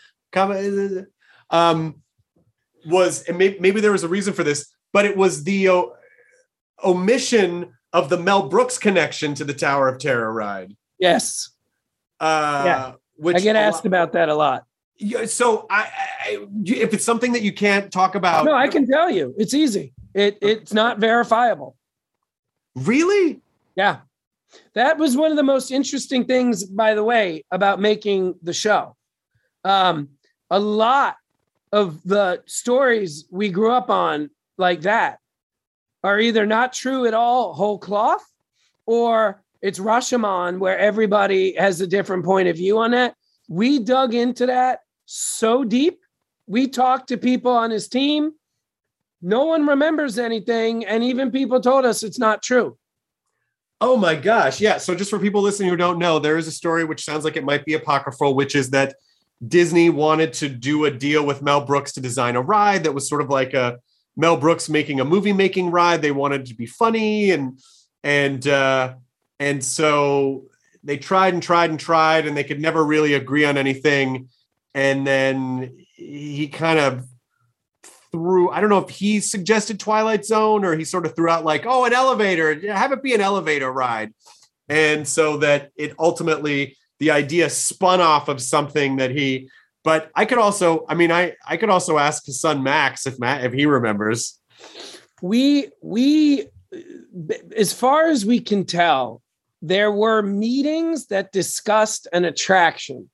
Um, was, and maybe, maybe there was a reason for this, but it was the uh, omission of the Mel Brooks connection to the Tower of Terror ride.
Yes.
Uh,
yeah.
Which
I get asked lot, about that a lot.
Yeah, so I, I, if it's something that you can't talk about.
No, I can tell you. It's easy. It It's not verifiable.
Really?
Yeah. That was one of the most interesting things, by the way, about making the show. Um, a lot of the stories we grew up on like that are either not true at all, whole cloth, or it's Rashomon, where everybody has a different point of view on that. We dug into that so deep. We talked to people on his team. No one remembers anything. And even people told us it's not true.
Oh my gosh. Yeah. So just for people listening who don't know, there is a story which sounds like it might be apocryphal, which is that Disney wanted to do a deal with Mel Brooks to design a ride that was sort of like a Mel Brooks making a movie making ride. They wanted it to be funny and, and, uh, And so they tried and tried and tried, and they could never really agree on anything. And then he kind of threw, I don't know if he suggested Twilight Zone or he sort of threw out like, oh, an elevator, have it be an elevator ride. And so that it ultimately, the idea spun off of something that he, but I could also, I mean, I, I could also ask his son, Max, if Matt, if he remembers.
We, we, as far as we can tell, there were meetings that discussed an attraction.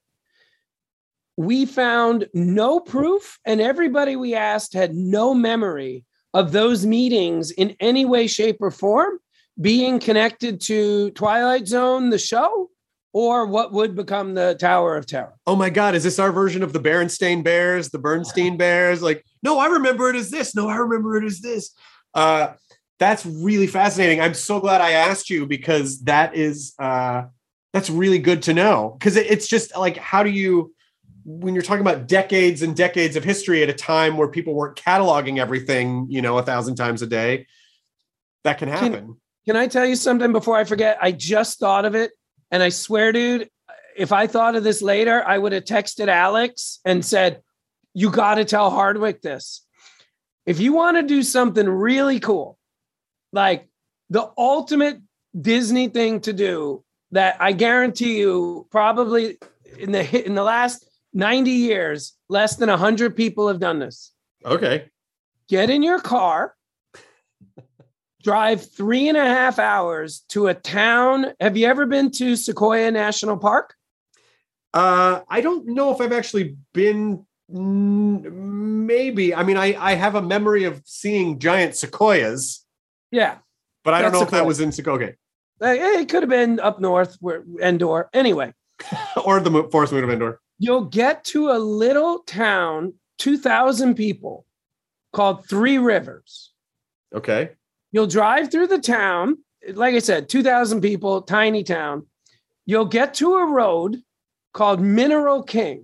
We found no proof, and everybody we asked had no memory of those meetings in any way, shape, or form being connected to Twilight Zone, the show, or what would become the Tower of Terror.
Oh my God, is this our version of the Berenstain Bears, the Bernstein Bears? Like, no, I remember it as this. No, I remember it as this. Uh, That's really fascinating. I'm so glad I asked you because that is uh, That's really good to know. Because it, it's just like, how do you, when you're talking about decades and decades of history at a time where people weren't cataloging everything, you know, a thousand times a day, that can happen.
Can, can I tell you something before I forget? I just thought of it. And I swear, dude, if I thought of this later, I would have texted Alex and said, you got to tell Hardwick this. If you want to do something really cool, like the ultimate Disney thing to do that I guarantee you probably in the in the last ninety years, less than one hundred people have done this.
Okay.
Get in your car, drive three and a half hours to a town. Have you ever been to Sequoia National Park?
Uh, I don't know if I've actually been. Maybe. I mean, I, I have a memory of seeing giant sequoias.
Yeah.
But I don't know
Sequoia.
if that was in Sequoia.
Okay. It could have been up north where Endor. Anyway.
Or the Forest Moon of Endor.
You'll get to a little town, two thousand people, called Three Rivers.
Okay.
You'll drive through the town. Like I said, two thousand people, tiny town. You'll get to a road called Mineral King.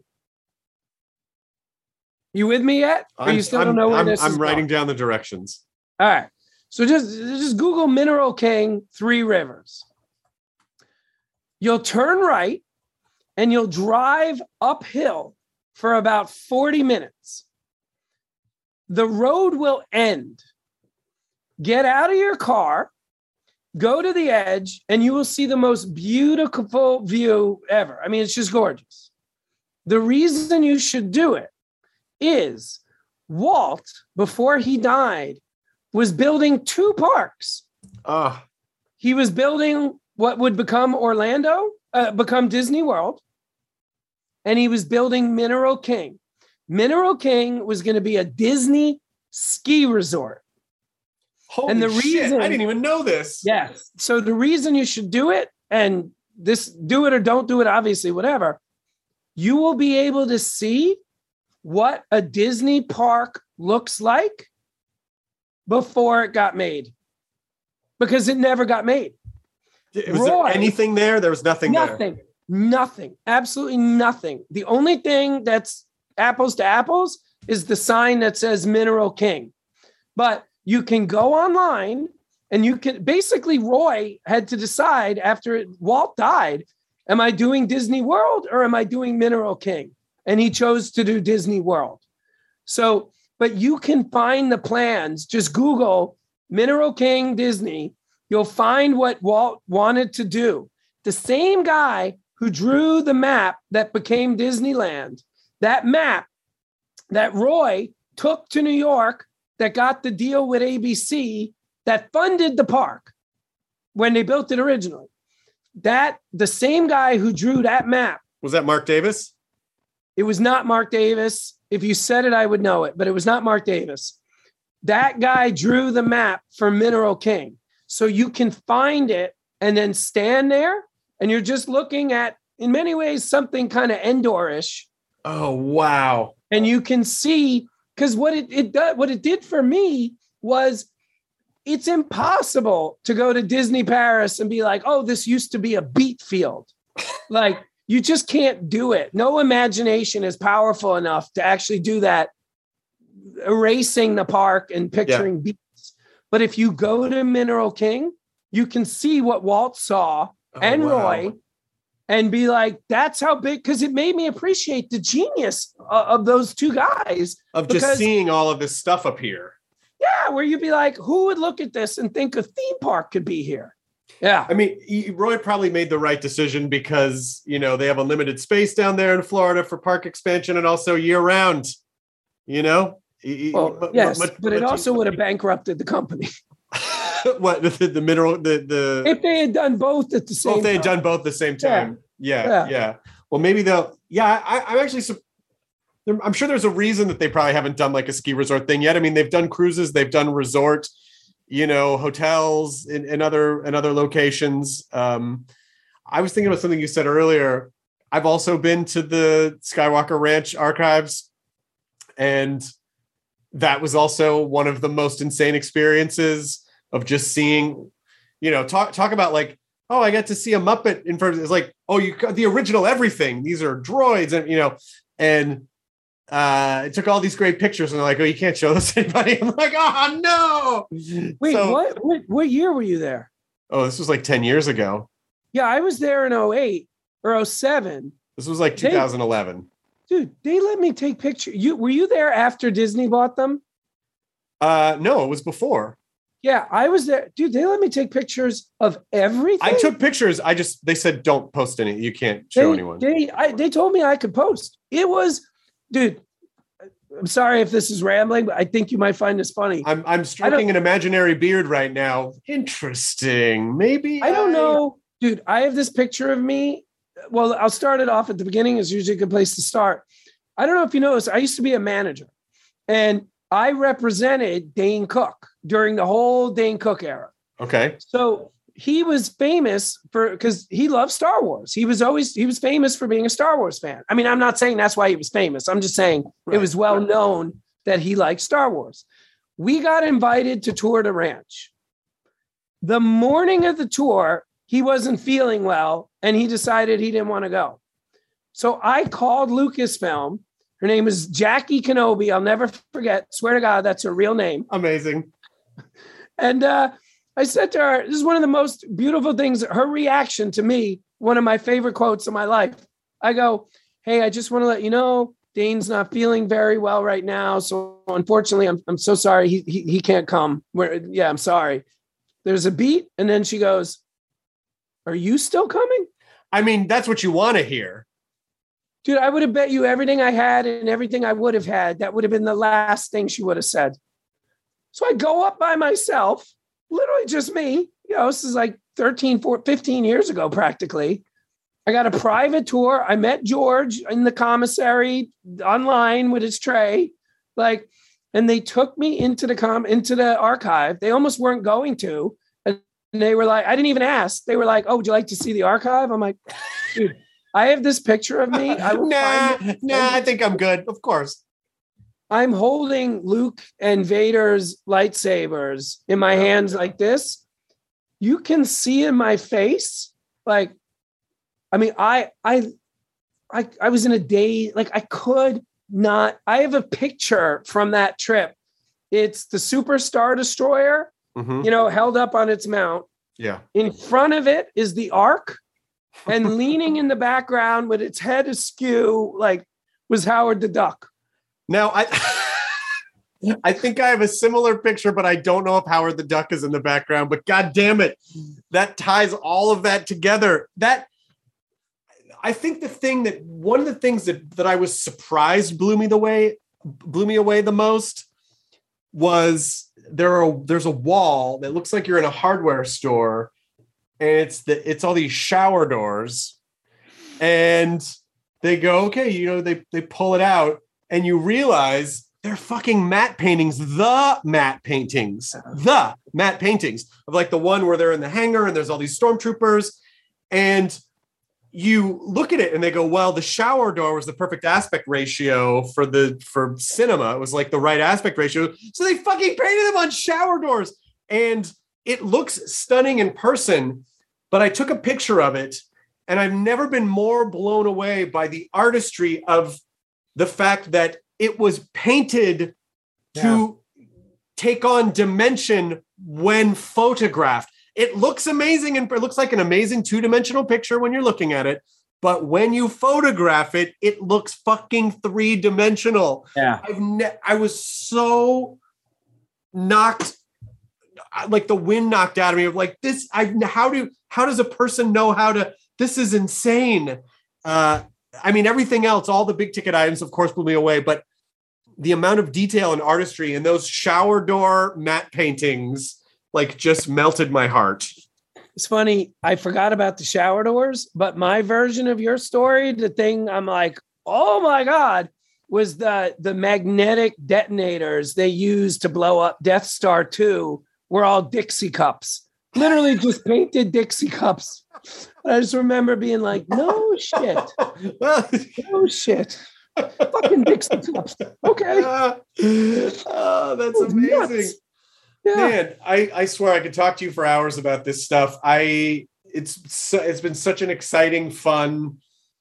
You with me yet? Or
I'm,
you still
I'm,
don't know where
I'm,
this
I'm
is
writing
going?
down the directions.
All right. So just, just Google Mineral King, Three Rivers. You'll turn right and you'll drive uphill for about forty minutes. The road will end. Get out of your car, go to the edge, and you will see the most beautiful view ever. I mean, it's just gorgeous. The reason you should do it is Walt, before he died, was building two parks.
Uh,
he was building what would become Orlando, uh, become Disney World, and he was building Mineral King. Mineral King was going to be a Disney ski resort.
Holy
and the
shit,
reason,
I didn't even know this.
Yes. So the reason you should do it, and this, do it or don't do it, obviously, whatever, you will be able to see what a Disney park looks like before it got made, because it never got made.
Was Roy, there anything there? There was nothing,
nothing,
there.
Nothing, absolutely nothing. The only thing that's apples to apples is the sign that says Mineral King. But you can go online and you can basically, Roy had to decide after it, Walt died, am I doing Disney World or am I doing Mineral King? And he chose to do Disney World. So, but you can find the plans. Just Google Mineral King Disney. You'll find what Walt wanted to do. The same guy who drew the map that became Disneyland, that map that Roy took to New York, that got the deal with A B C, that funded the park when they built it originally. That the same guy who drew that map.
Was that Mark Davis?
It was not Mark Davis. If you said it, I would know it, but it was not Mark Davis. That guy drew the map for Mineral King. So you can find it and then stand there and you're just looking at, in many ways, something kind of Endor-ish.
Oh, wow.
And you can see, because what it, it does, what it did for me was, it's impossible to go to Disney Paris and be like, oh, this used to be a beet field. Like, you just can't do it. No imagination is powerful enough to actually do that, erasing the park and picturing yeah. beets. But if you go to Mineral King, you can see what Walt saw oh, and wow. Roy and be like, that's how big, because it made me appreciate the genius uh, of those two guys.
Of
because,
just seeing all of this stuff up here.
Yeah, where you'd be like, who would look at this and think a theme park could be here? Yeah.
I mean, Roy probably made the right decision because, you know, they have unlimited space down there in Florida for park expansion and also year round, you know?
Well,
but,
yes,
but,
but it also would have bankrupted the company.
What, the, the mineral, the, the...
If they had done both at the same time.
Well, if they had
time.
done both at the same time. Yeah, yeah.
Yeah.
yeah. Well, maybe they'll, yeah, I, I'm actually, I'm sure there's a reason that they probably haven't done like a ski resort thing yet. I mean, they've done cruises, they've done resort, you know, hotels in, in other in other locations. Um, I was thinking about something you said earlier. I've also been to the Skywalker Ranch archives, and that was also one of the most insane experiences of just seeing, you know, talk talk about like, oh, I got to see a Muppet in front of, it's like oh, you the original everything. These are droids, and you know, and uh, it took all these great pictures, and they're like, oh, you can't show this to anybody. I'm like, oh no.
Wait,
so,
what, what? What year were you there?
Oh, this was like ten years ago.
Yeah, I was there in oh eight or oh seven.
This was like two thousand eleven.
They, dude, they let me take pictures. You were you there after Disney bought them?
Uh, no, it was before.
Yeah, I was there. Dude, they let me take pictures of everything.
I took pictures. I just, they said, don't post any. You can't show
they,
anyone.
They, I, they told me I could post. It was, dude, I'm sorry if this is rambling, but I think you might find this funny.
I'm, I'm stroking an imaginary beard right now. Interesting. Maybe.
I don't I... know. Dude, I have this picture of me. Well, I'll start it off at the beginning. It's usually a good place to start. I don't know if you noticed, I used to be a manager, and I represented Dane Cook during the whole Dane Cook era.
Okay.
So he was famous for, because he loved Star Wars. He was always, he was famous for being a Star Wars fan. I mean, I'm not saying that's why he was famous. I'm just saying right. It was well right. known that he liked Star Wars. We got invited to tour the ranch. The morning of the tour, he wasn't feeling well, and he decided he didn't want to go. So I called Lucasfilm. Her name is Jackie Kenobi. I'll never forget. Swear to God, that's her real name.
Amazing.
And uh, I said to her, this is one of the most beautiful things. Her reaction to me, one of my favorite quotes of my life. I go, hey, I just want to let you know, Dane's not feeling very well right now. So unfortunately, I'm I'm so sorry. He he, he can't come. We're, yeah, I'm sorry. There's a beat. And then she goes, are you still coming?
I mean, that's what you want to hear.
Dude, I would have bet you everything I had and everything I would have had. That would have been the last thing she would have said. So I go up by myself, literally just me. You know, this is like thirteen, fourteen, fifteen years ago, practically. I got a private tour. I met George in the commissary online with his tray. Like, and they took me into the com into the archive. They almost weren't going to. And they were like, I didn't even ask. They were like, oh, would you like to see the archive? I'm like, dude. I have this picture of me. I will
nah,
find
nah, I think I'm good. Of course.
I'm holding Luke and Vader's lightsabers in my hands like this. You can see in my face, like, I mean, I, I, I, I was in a day, like I could not, I have a picture from that trip. It's the Super Star Destroyer, mm-hmm. you know, held up on its mount.
Yeah.
In front of it is the Ark. And leaning in the background with its head askew, like, was Howard the Duck.
Now, I I think I have a similar picture, but I don't know if Howard the Duck is in the background. But God damn it, that ties all of that together. That I think the thing that one of the things that, that I was surprised blew me the way blew me away the most was there are there's a wall that looks like you're in a hardware store. And it's the it's all these shower doors, and they go, okay, you know, they they pull it out, and you realize they're fucking matte paintings, the matte paintings, the matte paintings of like the one where they're in the hangar and there's all these stormtroopers, and you look at it and they go, well, the shower door was the perfect aspect ratio for the for cinema. It was like the right aspect ratio, so they fucking painted them on shower doors, and it looks stunning in person, but I took a picture of it, and I've never been more blown away by the artistry of the fact that it was painted yeah. to take on dimension when photographed. It looks amazing, and it looks like an amazing two-dimensional picture when you're looking at it, but when you photograph it, it looks fucking three-dimensional.
Yeah.
I've ne- I was so knocked like the wind knocked out of me of like this. I how do how does a person know how to? This is insane. Uh, I mean, everything else, all the big ticket items, of course, blew me away. But the amount of detail and artistry in those shower door matte paintings, like, just melted my heart.
It's funny. I forgot about the shower doors, but my version of your story, the thing I'm like, oh my God, was the the magnetic detonators they used to blow up Death Star two. Were all Dixie cups, literally just painted Dixie cups. I just remember being like, no shit, no shit, fucking Dixie cups. Okay.
Uh, oh, that's amazing. Yeah. Man, I, I swear I could talk to you for hours about this stuff. I it's so, it's been such an exciting, fun.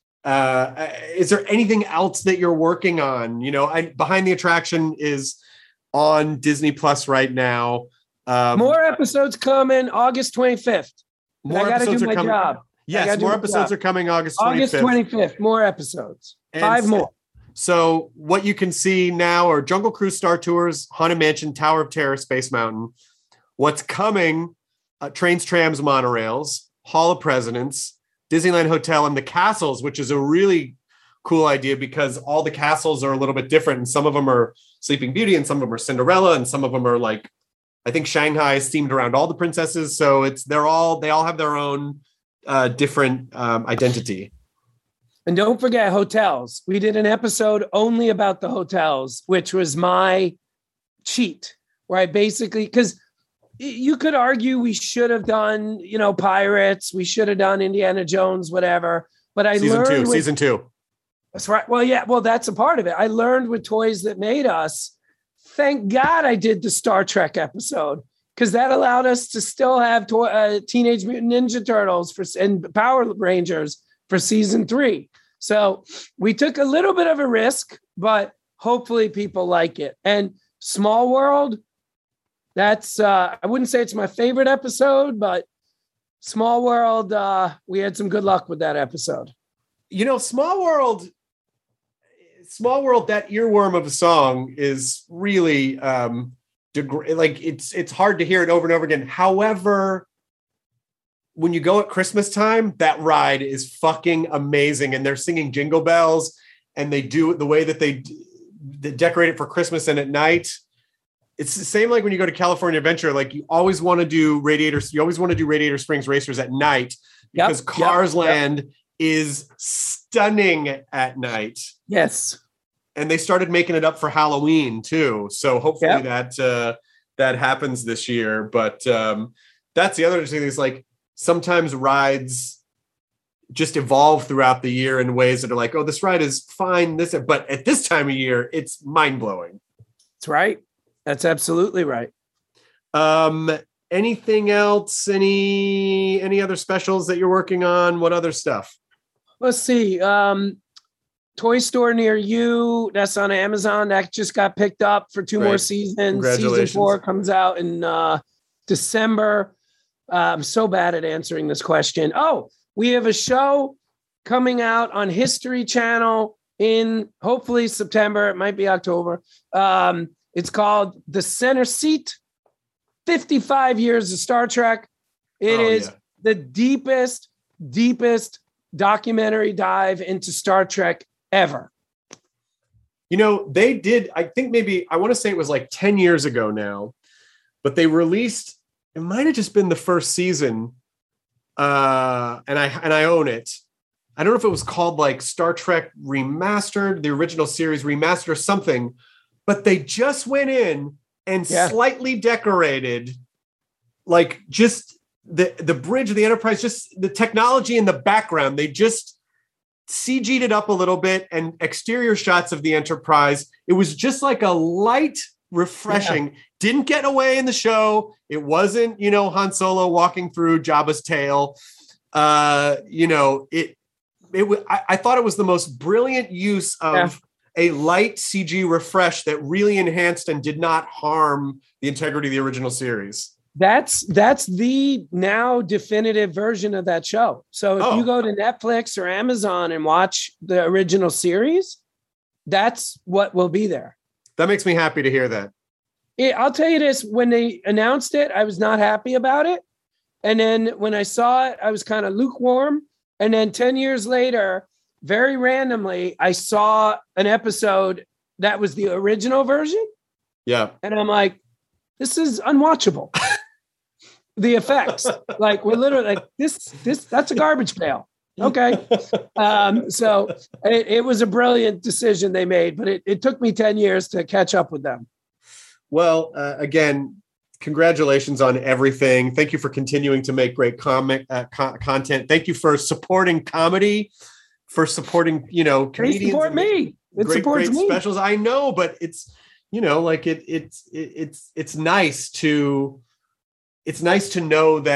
Uh, is there anything else that you're working on? You know, I, Behind the Attraction is on Disney Plus right now. Um,
more episodes coming August twenty-fifth.
More
I got to
episodes
do
are
my
coming.
job.
Yes, more episodes are coming August twenty-fifth.
August twenty-fifth, more episodes.
And
Five more.
So what you can see now are Jungle Cruise, Star Tours, Haunted Mansion, Tower of Terror, Space Mountain. What's coming, uh, Trains, Trams, Monorails, Hall of Presidents, Disneyland Hotel, and the castles, which is a really cool idea because all the castles are a little bit different. And some of them are Sleeping Beauty and some of them are Cinderella and some of them are like, I think Shanghai is themed around all the princesses. So it's, they're all, they all have their own uh, different um, identity.
And don't forget hotels. We did an episode only about the hotels, which was my cheat, where I basically, because you could argue we should have done, you know, Pirates, we should have done Indiana Jones, whatever. But I
season
learned
two,
with,
season two.
That's right. Well, yeah, well, that's a part of it. I learned with Toys That Made Us. Thank God I did the Star Trek episode because that allowed us to still have to- uh, Teenage Mutant Ninja Turtles for and Power Rangers for season three. So we took a little bit of a risk, but hopefully people like it. And Small World, that's, uh, I wouldn't say it's my favorite episode, but Small World, uh, we had some good luck with that episode.
You know, Small World, Small World, that earworm of a song is really um, deg- like it's it's hard to hear it over and over again. However, when you go at Christmas time, that ride is fucking amazing, and they're singing Jingle Bells, and they do it the way that they, they decorate it for Christmas and at night. It's the same like when you go to California Adventure. Like you always want to do Radiator, you always want to do Radiator Springs Racers at night because
Yep,
Cars
yep,
Land
yep.
is stunning at night.
Yes.
And they started making it up for Halloween too. So hopefully
Yep.
that, uh, that happens this year. But um, that's the other thing is like sometimes rides just evolve throughout the year in ways that are like, oh, this ride is fine. This, but at this time of year, it's mind blowing.
That's right. That's absolutely right.
Um, anything else? Any, any other specials that you're working on? What other stuff?
Let's see. Um, Toy Store Near You. That's on Amazon. That just got picked up for two
Great.
more seasons.
Congratulations.
Season four comes out in uh, December. Uh, I'm so bad at answering this question. Oh, we have a show coming out on History Channel in hopefully September. It might be October. Um, it's called The Center Seat. fifty-five years of Star Trek. It
Oh,
is
yeah.
the deepest, deepest documentary dive into Star Trek ever.
You know, they did, I think maybe, I want to say it was like ten years ago now, but they released, it might have just been the first season. Uh, and I, and I own it. I don't know if it was called like Star Trek Remastered, the original series Remastered or something, but they just went in and
Yeah.
slightly decorated like just the, the bridge of the Enterprise, just the technology in the background. They just C G'd it up a little bit and exterior shots of the Enterprise. It was just like a light, refreshing, yeah. Didn't get away in the show. It wasn't, you know, Han Solo walking through Jabba's tail. Uh, you know, it, it, I, I thought it was the most brilliant use of yeah. a light C G refresh that really enhanced and did not harm the integrity of the original series.
That's that's the now definitive version of that show. So if
Oh.
you go to Netflix or Amazon and watch the original series, that's what will be there.
That makes me happy to hear that.
It, I'll tell you this, when they announced it, I was not happy about it. And then when I saw it, I was kind of lukewarm. And then ten years later, very randomly, I saw an episode that was the original version.
Yeah.
And I'm like, this is unwatchable. The effects, like we're literally like this, this, that's a garbage pail. Okay. Um, so it, it was a brilliant decision they made, but it, it took me ten years to catch up with them.
Well, uh, again, congratulations on everything. Thank you for continuing to make great comic uh, co- content. Thank you for supporting comedy, for supporting, you know,
They
comedians.
support
and
me. It
great,
supports
great
me.
specials. I know, but it's, you know, like it, it's, it, it's, it's nice to, it's nice to know that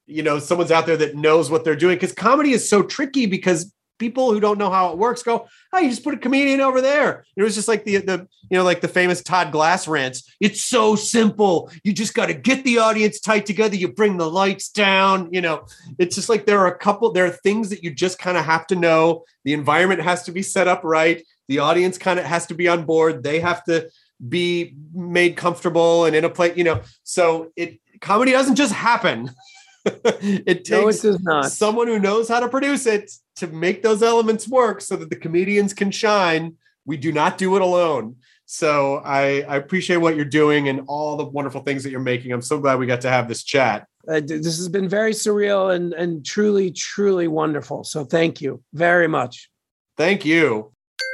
you know, someone's out there that knows what they're doing. Because comedy is so tricky because people who don't know how it works go, oh, you just put a comedian over there. It was just like the, the you know, like the famous Todd Glass rants. It's so simple. You just got to get the audience tight together. You bring the lights down. You know, it's just like there are a couple, there are things that you just kind of have to know. The environment has to be set up right. The audience kind of has to be on board. They have to be made comfortable and in a place, you know, so it comedy doesn't just happen. It takes
no, it does not.
Someone who knows how to produce it to make those elements work so that the comedians can shine. We do not do it alone. So I, I appreciate what you're doing and all the wonderful things that you're making. I'm so glad we got to have this chat.
Uh, this has been very surreal and, and truly, truly wonderful. So thank you very much.
Thank you.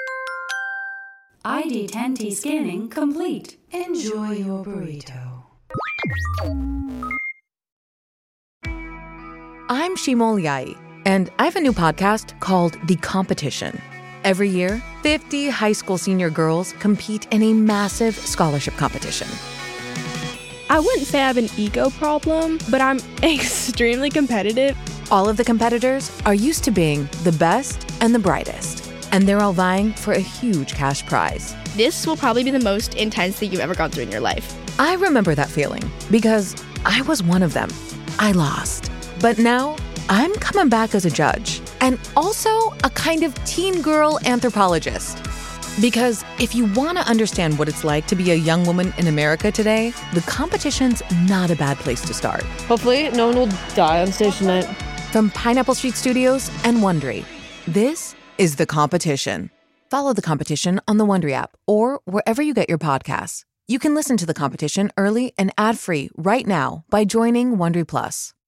I D ten T scanning complete. Enjoy your burrito.
I'm Shimol Yai, and I have a new podcast called The Competition. Every year, fifty high school senior girls compete in a massive scholarship competition.
I wouldn't say I have an ego problem, but I'm extremely competitive.
All of the competitors are used to being the best and the brightest, and they're all vying for a huge cash prize.
This will probably be the most intense thing you've ever gone through in your life.
I remember that feeling because I was one of them. I lost. But now I'm coming back as a judge and also a kind of teen girl anthropologist. Because if you want to understand what it's like to be a young woman in America today, the competition's not a bad place to start.
Hopefully no one will die on stage tonight.
From Pineapple Street Studios and Wondery, this is The Competition. Follow The Competition on the Wondery app or wherever you get your podcasts. You can listen to The Competition early and ad-free right now by joining Wondery Plus.